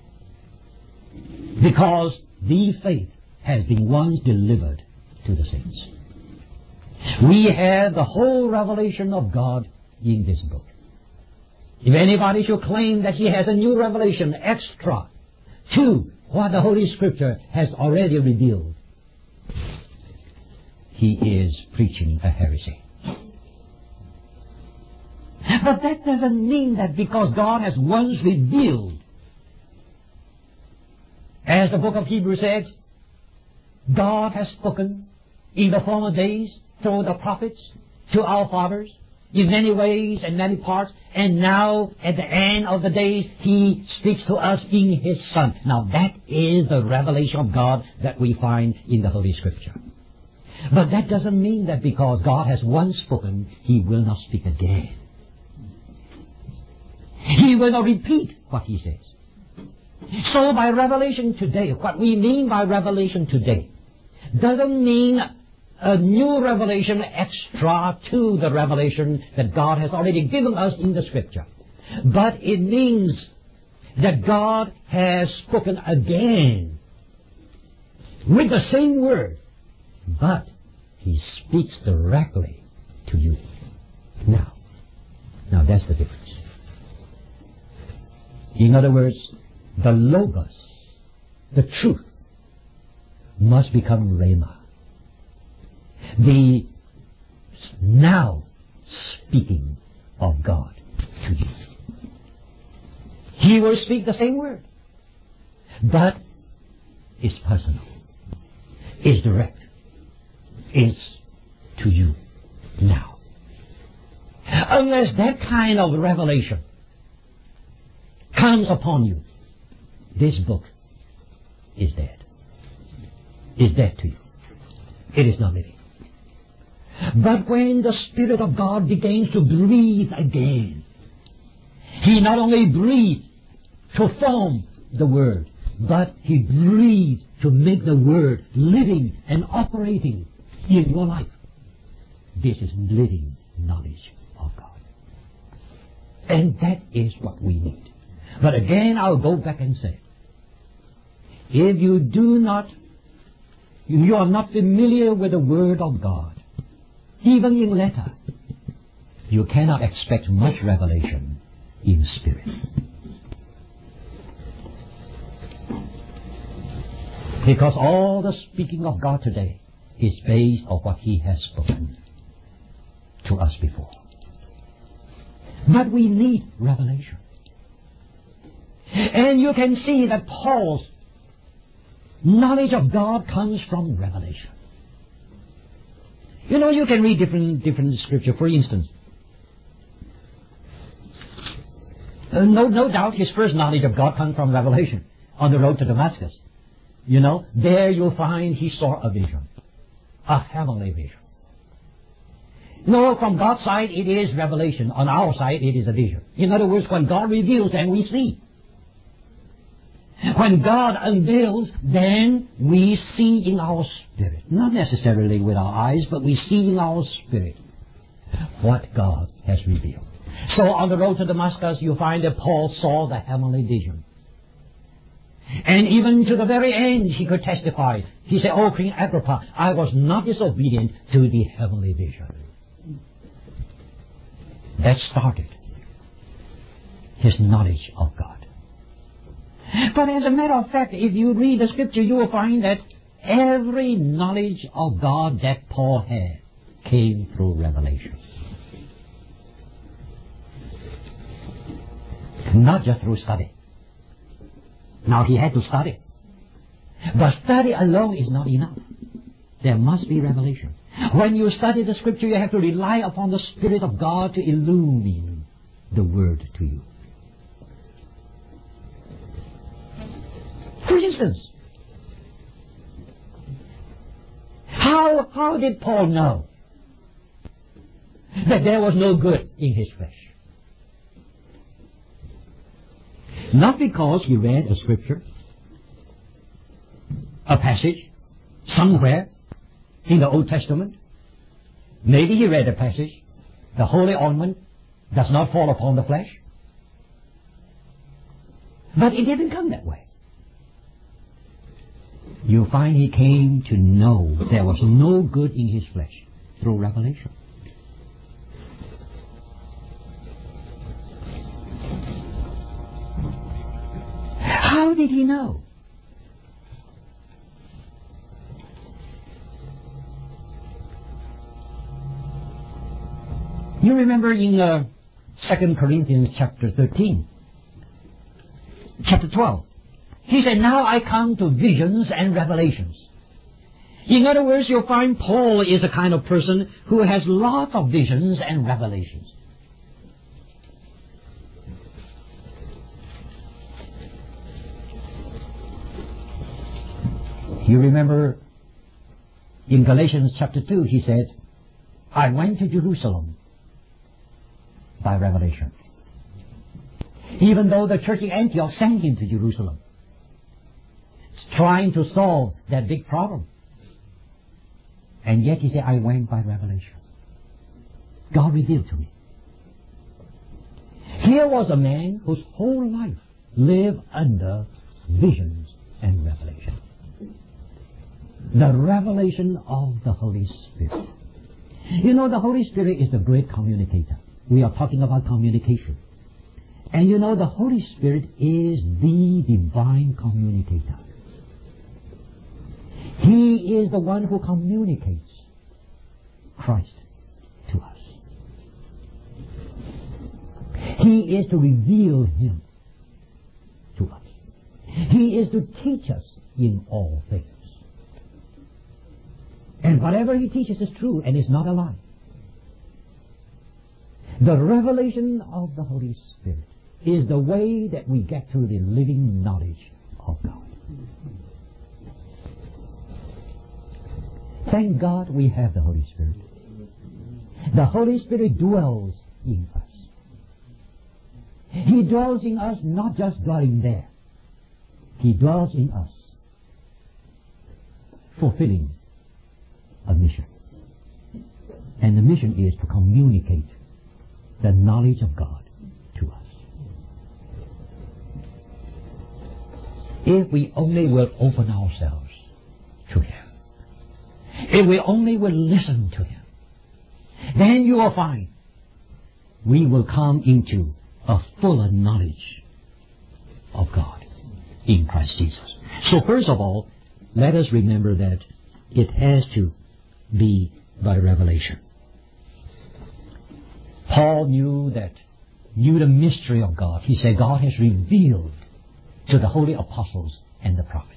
because the faith has been once delivered to the saints. We have the whole revelation of God in this book. If anybody should claim that he has a new revelation extra to what the Holy Scripture has already revealed, he is preaching a heresy. But that doesn't mean that because God has once revealed, as the book of Hebrews said, God has spoken in the former days through the prophets to our fathers in many ways and many parts, and now at the end of the days He speaks to us in His Son. Now that is the revelation of God that we find in the Holy Scripture. But that doesn't mean that because God has once spoken, He will not speak again. He will not repeat what He says. So by revelation today, what we mean by revelation today doesn't mean a new revelation extra to the revelation that God has already given us in the Scripture. But it means that God has spoken again with the same word, but He speaks directly to you. Now, now that's the difference. In other words, the Logos, the truth, must become Rhema. The now speaking of God to you. He will speak the same word, but it's personal, it's direct, it's to you now. Unless that kind of revelation comes upon you, this book is dead. Is dead to you. It is not living. But when the Spirit of God begins to breathe again, He not only breathes to form the Word, but He breathed to make the Word living and operating in your life. This is living knowledge of God. And that is what we need. But again, I'll go back and say, if you do not, you are not familiar with the Word of God, even in letter, you cannot expect much revelation in spirit. Because all the speaking of God today is based on what He has spoken to us before. But we need revelation. And you can see that Paul's knowledge of God comes from revelation. You know, you can read different different scripture. For instance, uh, no no doubt his first knowledge of God comes from revelation on the road to Damascus. You know, there you'll find he saw a vision, a heavenly vision. No, from God's side it is revelation. On our side it is a vision. In other words, when God reveals, then we see. When God unveils, then we see in our spirit. Not necessarily with our eyes, but we see in our spirit what God has revealed. So on the road to Damascus, you find that Paul saw the heavenly vision. And even to the very end, he could testify. He said, "Oh, King Agrippa, I was not disobedient to the heavenly vision." That started his knowledge of God. But as a matter of fact, if you read the scripture, you will find that every knowledge of God that Paul had came through revelation. Not just through study. Now, he had to study. But study alone is not enough. There must be revelation. When you study the scripture, you have to rely upon the Spirit of God to illumine the Word to you. For instance, how, how did Paul know that there was no good in his flesh? Not because he read a scripture, a passage, somewhere in the Old Testament. Maybe he read a passage, the holy ointment does not fall upon the flesh. But it didn't come that way. You find he came to know there was no good in his flesh through revelation. How did he know? You remember in uh, Second Corinthians chapter thirteen, chapter twelve, he said, "Now I come to visions and revelations." In other words, you'll find Paul is a kind of person who has lots of visions and revelations. You remember in Galatians chapter two, he said, "I went to Jerusalem by revelation." Even though the church in Antioch sent him to Jerusalem, trying to solve that big problem. And yet he said, "I went by revelation." God revealed to me. Here was a man whose whole life lived under visions and revelation. The revelation of the Holy Spirit. You know, the Holy Spirit is the great communicator. We are talking about communication. And you know, the Holy Spirit is the divine communicator. He is the one who communicates Christ to us. He is to reveal Him to us. He is to teach us in all things. And whatever He teaches is true and is not a lie. The revelation of the Holy Spirit is the way that we get to the living knowledge of God. Thank God we have the Holy Spirit. The Holy Spirit dwells in us. He dwells in us, not just dwelling there, He dwells in us, fulfilling a mission. And the mission is to communicate the knowledge of God to us. If we only will open ourselves to Him, if we only will listen to Him, then you will find we will come into a fuller knowledge of God in Christ Jesus. So first of all, let us remember that it has to be by revelation. Paul knew that, knew the mystery of God. He said God has revealed to the holy apostles and the prophets.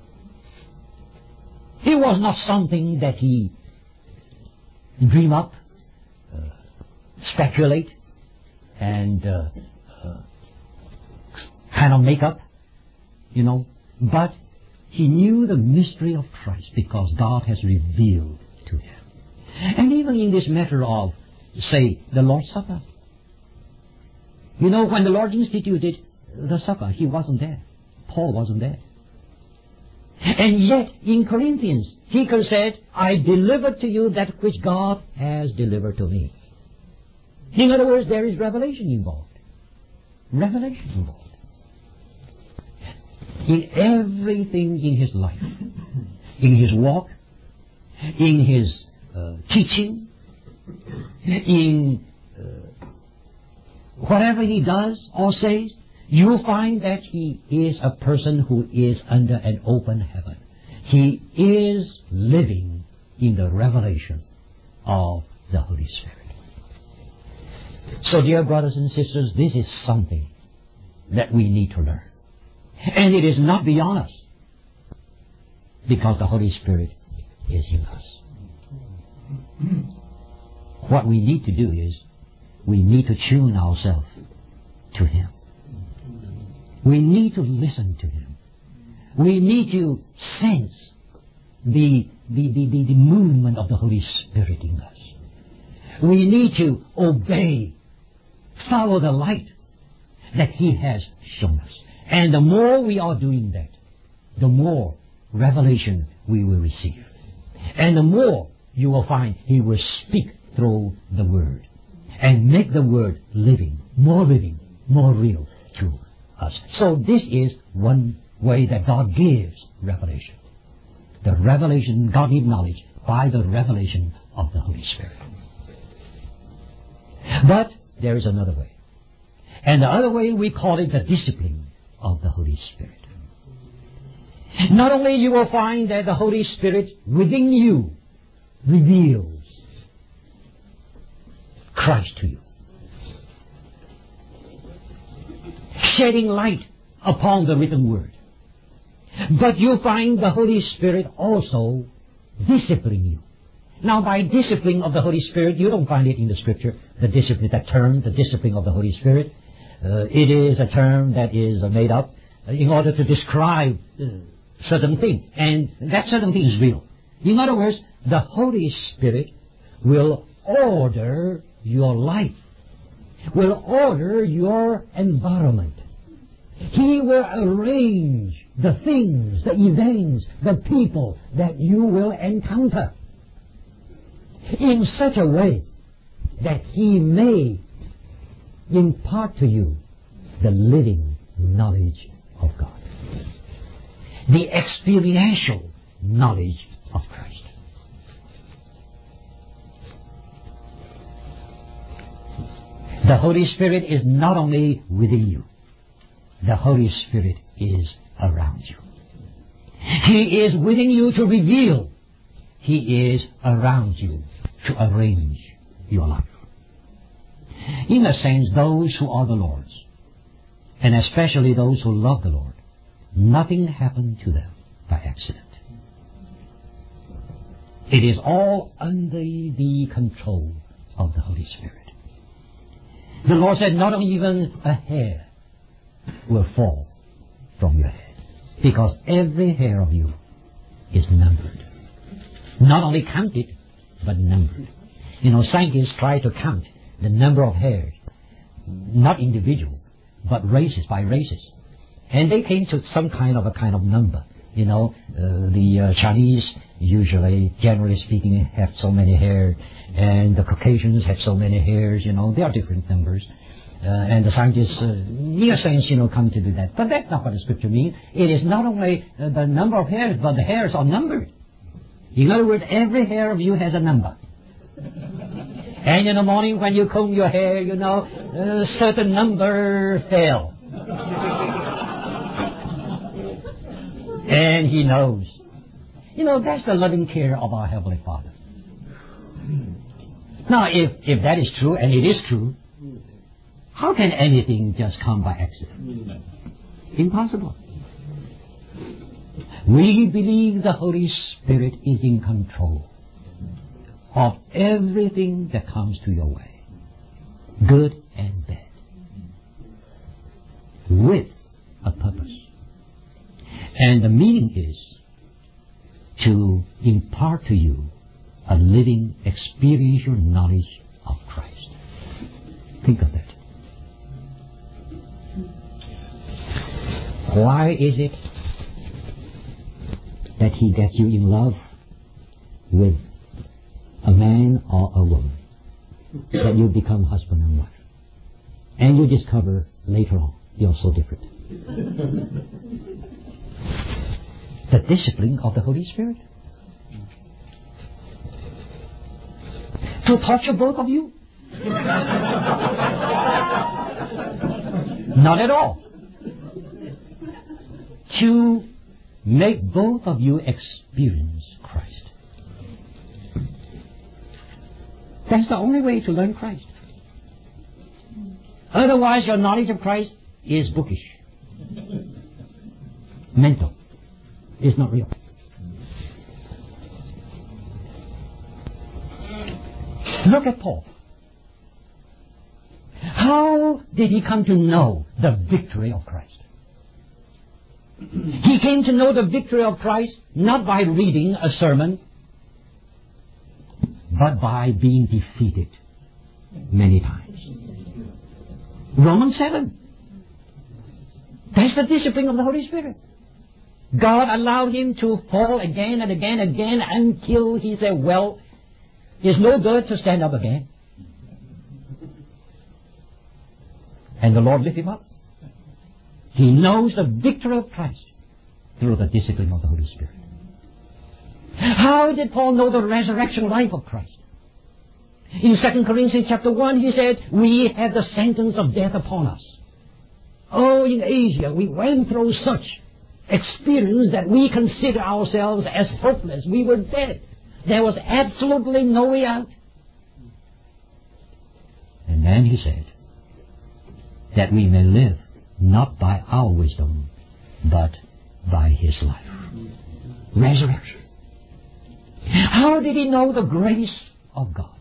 It was not something that he dream up, uh, speculate, and uh, uh, kind of make up, you know. But he knew the mystery of Christ because God has revealed to him. And even in this matter of, say, the Lord's Supper. You know, when the Lord instituted the supper, he wasn't there. Paul wasn't there. And yet, in Corinthians, he could have said, I delivered to you that which God has delivered to me. In other words, there is revelation involved. Revelation involved. In everything in his life, in his walk, in his uh, teaching, in uh, whatever he does or says, you find that he is a person who is under an open heaven. He is living in the revelation of the Holy Spirit. So, dear brothers and sisters, this is something that we need to learn. And it is not beyond us, because the Holy Spirit is in us. What we need to do is, we need to tune ourselves to Him. We need to listen to Him. We need to sense the, the, the, the, the movement of the Holy Spirit in us. We need to obey, follow the light that He has shown us. And the more we are doing that, the more revelation we will receive. And the more you will find He will speak through the Word and make the Word living, more living, more real to us. So this is one way that God gives revelation. The revelation, God gives knowledge by the revelation of the Holy Spirit. But there is another way. And the other way, we call it the discipline of the Holy Spirit. Not only you will find that the Holy Spirit within you reveals Christ to you, shedding light upon the written Word. But you find the Holy Spirit also disciplining you. Now, by discipline of the Holy Spirit, you don't find it in the Scripture, the discipline, that term, the discipline of the Holy Spirit. Uh, it is a term that is uh, made up uh, in order to describe uh, certain thing. And that certain thing is real. In other words, the Holy Spirit will order your life, will order your environment. He will arrange the things, the events, the people that you will encounter in such a way that He may impart to you the living knowledge of God, the experiential knowledge of Christ. The Holy Spirit is not only within you, the Holy Spirit is around you. He is within you to reveal. He is around you to arrange your life. In a sense, those who are the Lord's, and especially those who love the Lord, nothing happened to them by accident. It is all under the control of the Holy Spirit. The Lord said not even a hair will fall from your head, because every hair of you is numbered. Not only counted, but numbered. You know, scientists try to count the number of hairs, not individual, but races by races. And they came to some kind of a kind of number. You know, uh, the uh, Chinese usually, generally speaking, have so many hairs, and the Caucasians have so many hairs. You know, they are different numbers. Uh, and the scientists, uh, in a sense, you know, come to do that. But that's not what the Scripture means. It is not only uh, the number of hairs, but the hairs are numbered. In other words, every hair of you has a number. And in the morning when you comb your hair, you know, a certain number fell. And He knows. You know, that's the loving care of our Heavenly Father. Now, if, if that is true, and it is true, how can anything just come by accident? Impossible. We believe the Holy Spirit is in control of everything that comes to your way, good and bad, with a purpose. And the meaning is to impart to you a living experiential knowledge of Christ. Think of that. Why is it that He gets you in love with a man or a woman, that you become husband and wife, and you discover later on you're so different? The discipline of the Holy Spirit to torture both of you? Not at all. To make both of you experience Christ. That's the only way to learn Christ. Otherwise, your knowledge of Christ is bookish, mental. It's not real. Look at Paul. How did he come to know the victory of Christ? He came to know the victory of Christ not by reading a sermon, but by being defeated many times. Romans seven. That's the discipline of the Holy Spirit. God allowed him to fall again and again and again until he said, well, it's no good to stand up again. And the Lord lifted him up. He knows the victory of Christ through the discipline of the Holy Spirit. How did Paul know the resurrection life of Christ? In Second Corinthians chapter one, he said, we have the sentence of death upon us. Oh, in Asia, we went through such experience that we consider ourselves as hopeless. We were dead. There was absolutely no way out. And then he said, that we may live not by our wisdom, but by His life. Resurrection. How did he know the grace of God?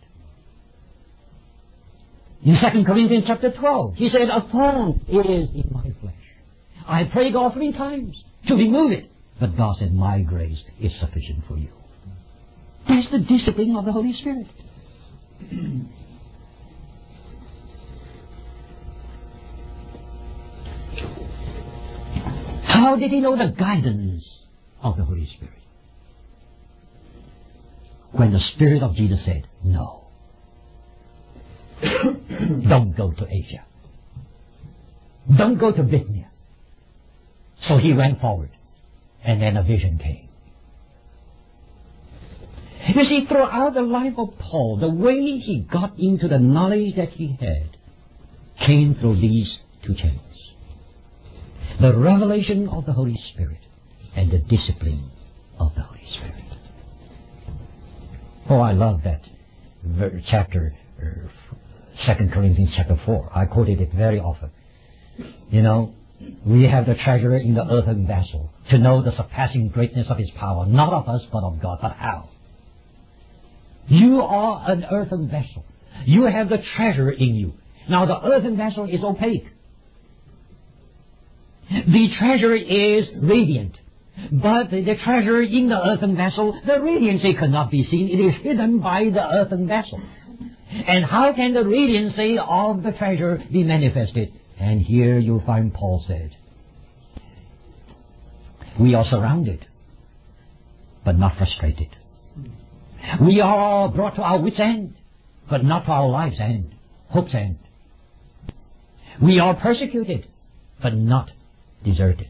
In Second Corinthians chapter twelve, he said, a thorn it is in my flesh. I prayed God three times to remove it. But God said, my grace is sufficient for you. That's the discipline of the Holy Spirit. How did he know the guidance of the Holy Spirit? When the Spirit of Jesus said, no, don't go to Asia. Don't go to Bithynia. So he went forward, and then a vision came. You see, throughout the life of Paul, the way he got into the knowledge that he had came through these two channels. The revelation of the Holy Spirit and the discipline of the Holy Spirit. Oh, I love that chapter, Second Corinthians chapter four. I quoted it very often. You know, we have the treasure in the earthen vessel to know the surpassing greatness of His power, not of us, but of God. But how? You are an earthen vessel. You have the treasure in you. Now, the earthen vessel is opaque. The treasure is radiant. But the treasure in the earthen vessel, the radiancy cannot be seen. It is hidden by the earthen vessel. And how can the radiancy of the treasure be manifested? And here you find Paul said, We are surrounded, but not frustrated. We are brought to our wits' end, but not to our life's end, hope's end. We are persecuted, but not deserted.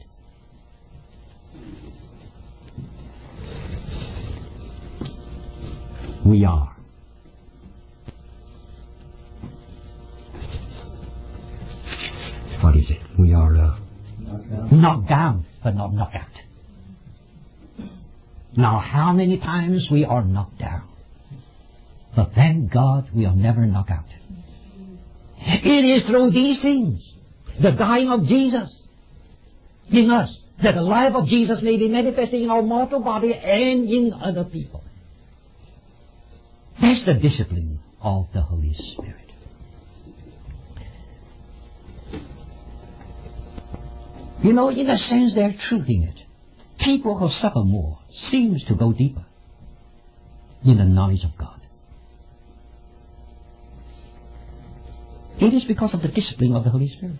We are. What is it? We are uh, knocked down. knocked down, but not knocked out. Now, how many times we are knocked down? But thank God we are never knocked out. It is through these things, the dying of Jesus in us, that the life of Jesus may be manifested in our mortal body and in other people. That's the discipline of the Holy Spirit. You know, in a sense, there's truth in it. People who suffer more seems to go deeper in the knowledge of God. It is because of the discipline of the Holy Spirit.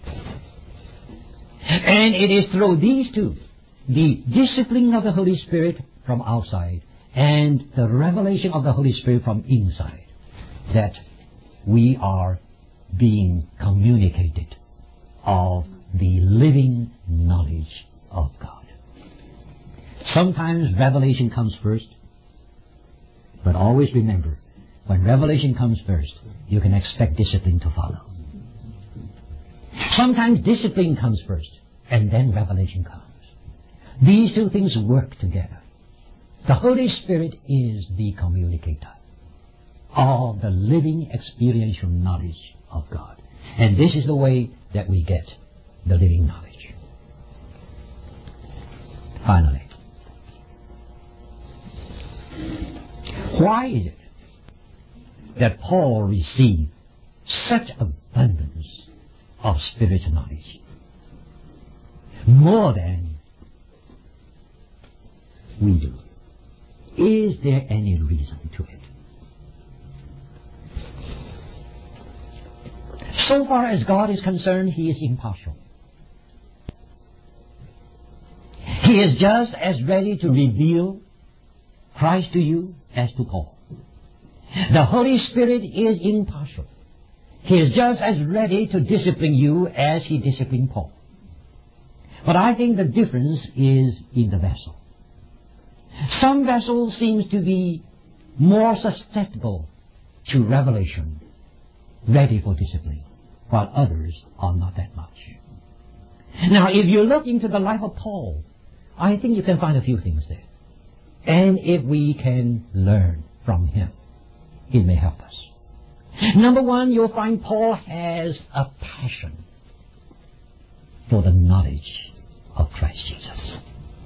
And it is through these two, the discipline of the Holy Spirit from outside and the revelation of the Holy Spirit from inside, that we are being communicated of the living knowledge of God. Sometimes revelation comes first, but always remember, when revelation comes first, you can expect discipline to follow. Sometimes discipline comes first, and then revelation comes. These two things work together. The Holy Spirit is the communicator of the living experiential knowledge of God. And this is the way that we get the living knowledge. Finally, why is it that Paul received such abundance of spiritual knowledge? More than we do. Is there any reason to it? So far as God is concerned, He is impartial. He is just as ready to reveal Christ to you as to Paul. The Holy Spirit is impartial. He is just as ready to discipline you as He disciplined Paul. But I think the difference is in the vessel. Some vessels seems to be more susceptible to revelation, ready for discipline, while others are not that much. Now, if you look into the life of Paul, I think you can find a few things there. And if we can learn from him, it may help us. Number one, you'll find Paul has a passion for the knowledge of Christ Jesus.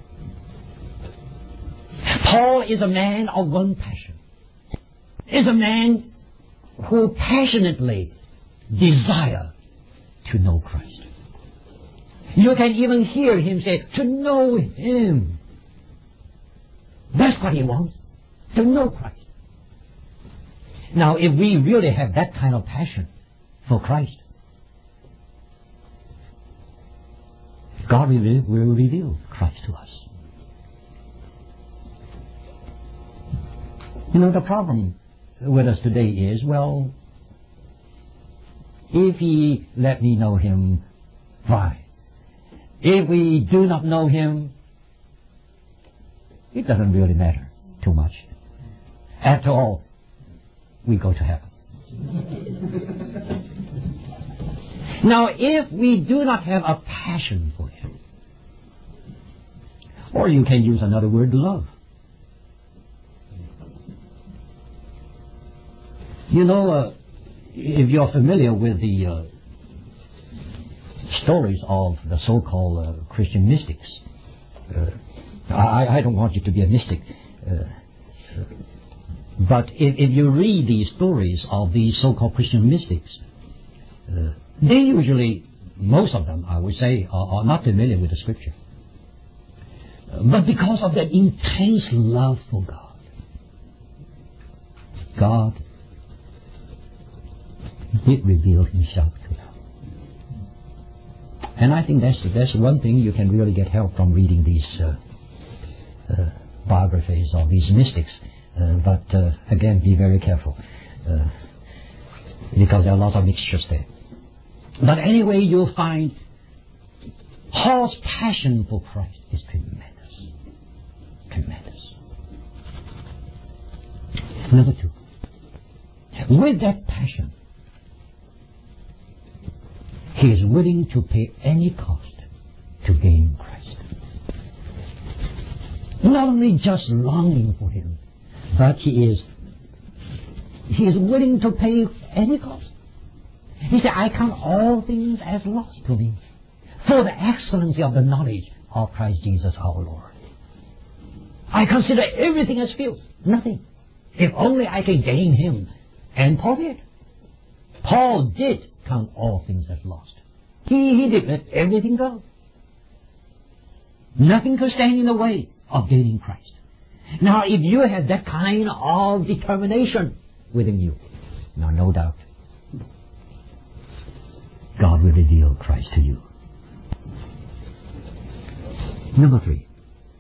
Paul is a man of one passion. Is a man who passionately desires to know Christ. You can even hear him say, to know Him. That's what he wants, to know Christ. Now, if we really have that kind of passion for Christ, God will, will reveal Christ to us. You know, the problem with us today is, well, if He let me know Him, fine. If we do not know Him, it doesn't really matter too much. After all, we go to heaven. Now, if we do not have a passion for Him, or you can use another word, love. You know, uh, if you're familiar with the uh, stories of the so-called uh, Christian mystics, uh, I, I don't want you to be a mystic, uh, but if, if you read the stories of these so-called Christian mystics, uh, they usually, most of them, I would say, are, are not familiar with the Scripture. Uh, but because of that intense love for God, God did reveal Himself to them. And I think that's that's one thing you can really get help from reading these uh, biographies of these mystics. Uh, but uh, again, be very careful, uh, because there are lots of mixtures there. But anyway, you'll find Paul's passion for Christ is tremendous. Tremendous. Number two, with that passion, he is willing to pay any cost to gain Christ. Not only just longing for Him, but he is he is willing to pay any cost. He said, I count all things as lost to me for the excellency of the knowledge of Christ Jesus our Lord. I consider everything as filth, nothing, if only I can gain Him. And Paul did. Paul did count all things as lost. He, he did let everything go. Nothing could stand in the way of gaining Christ. Now, if you have that kind of determination within you, now no doubt, God will reveal Christ to you. Number three,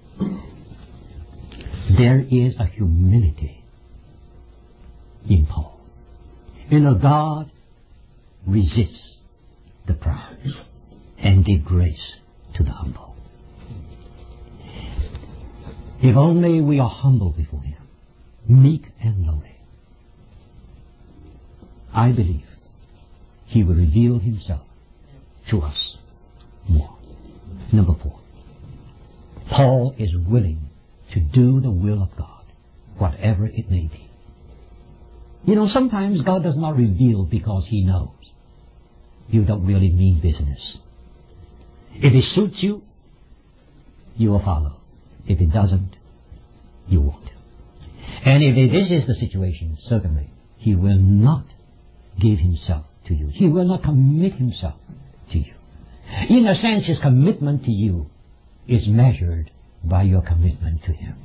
there is a humility in Paul. You know, God resists the proud and gives grace to the humble. If only we are humble before Him, meek and lowly, I believe He will reveal Himself to us more. Number four, Paul is willing to do the will of God, whatever it may be. You know, sometimes God does not reveal because He knows you don't really mean business. If it suits you, you will follow. If it doesn't, you won't. And if this is the situation, certainly He will not give Himself to you. He will not commit Himself to you. In a sense, His commitment to you is measured by your commitment to Him.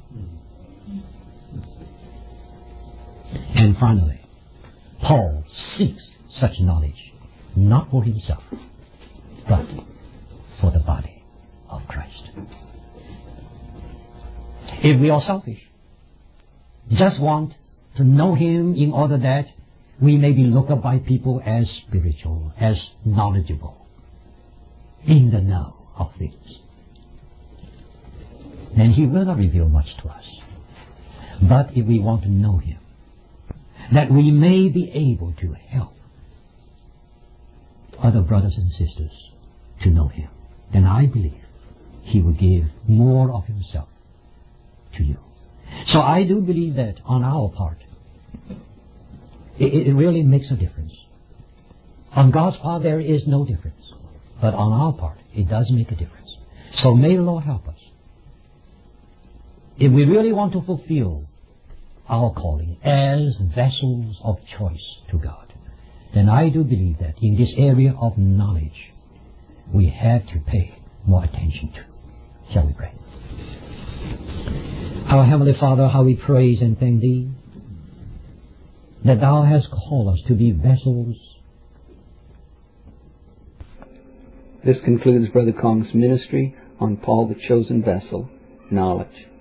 And finally, Paul seeks such knowledge not for himself, but for the body of Christ. If we are selfish, just want to know Him in order that we may be looked up by people as spiritual, as knowledgeable, in the know of things, then He will not reveal much to us. But if we want to know Him, that we may be able to help other brothers and sisters to know Him, then I believe He will give more of Himself to you. So I do believe that on our part, it, it really makes a difference. On God's part, there is no difference. But on our part, it does make a difference. So may the Lord help us. If we really want to fulfill our calling as vessels of choice to God, then I do believe that in this area of knowledge, we have to pay more attention to. Shall we pray? Our Heavenly Father, how we praise and thank Thee that Thou hast called us to be vessels. This concludes Brother Kong's ministry on Paul the Chosen Vessel, Knowledge.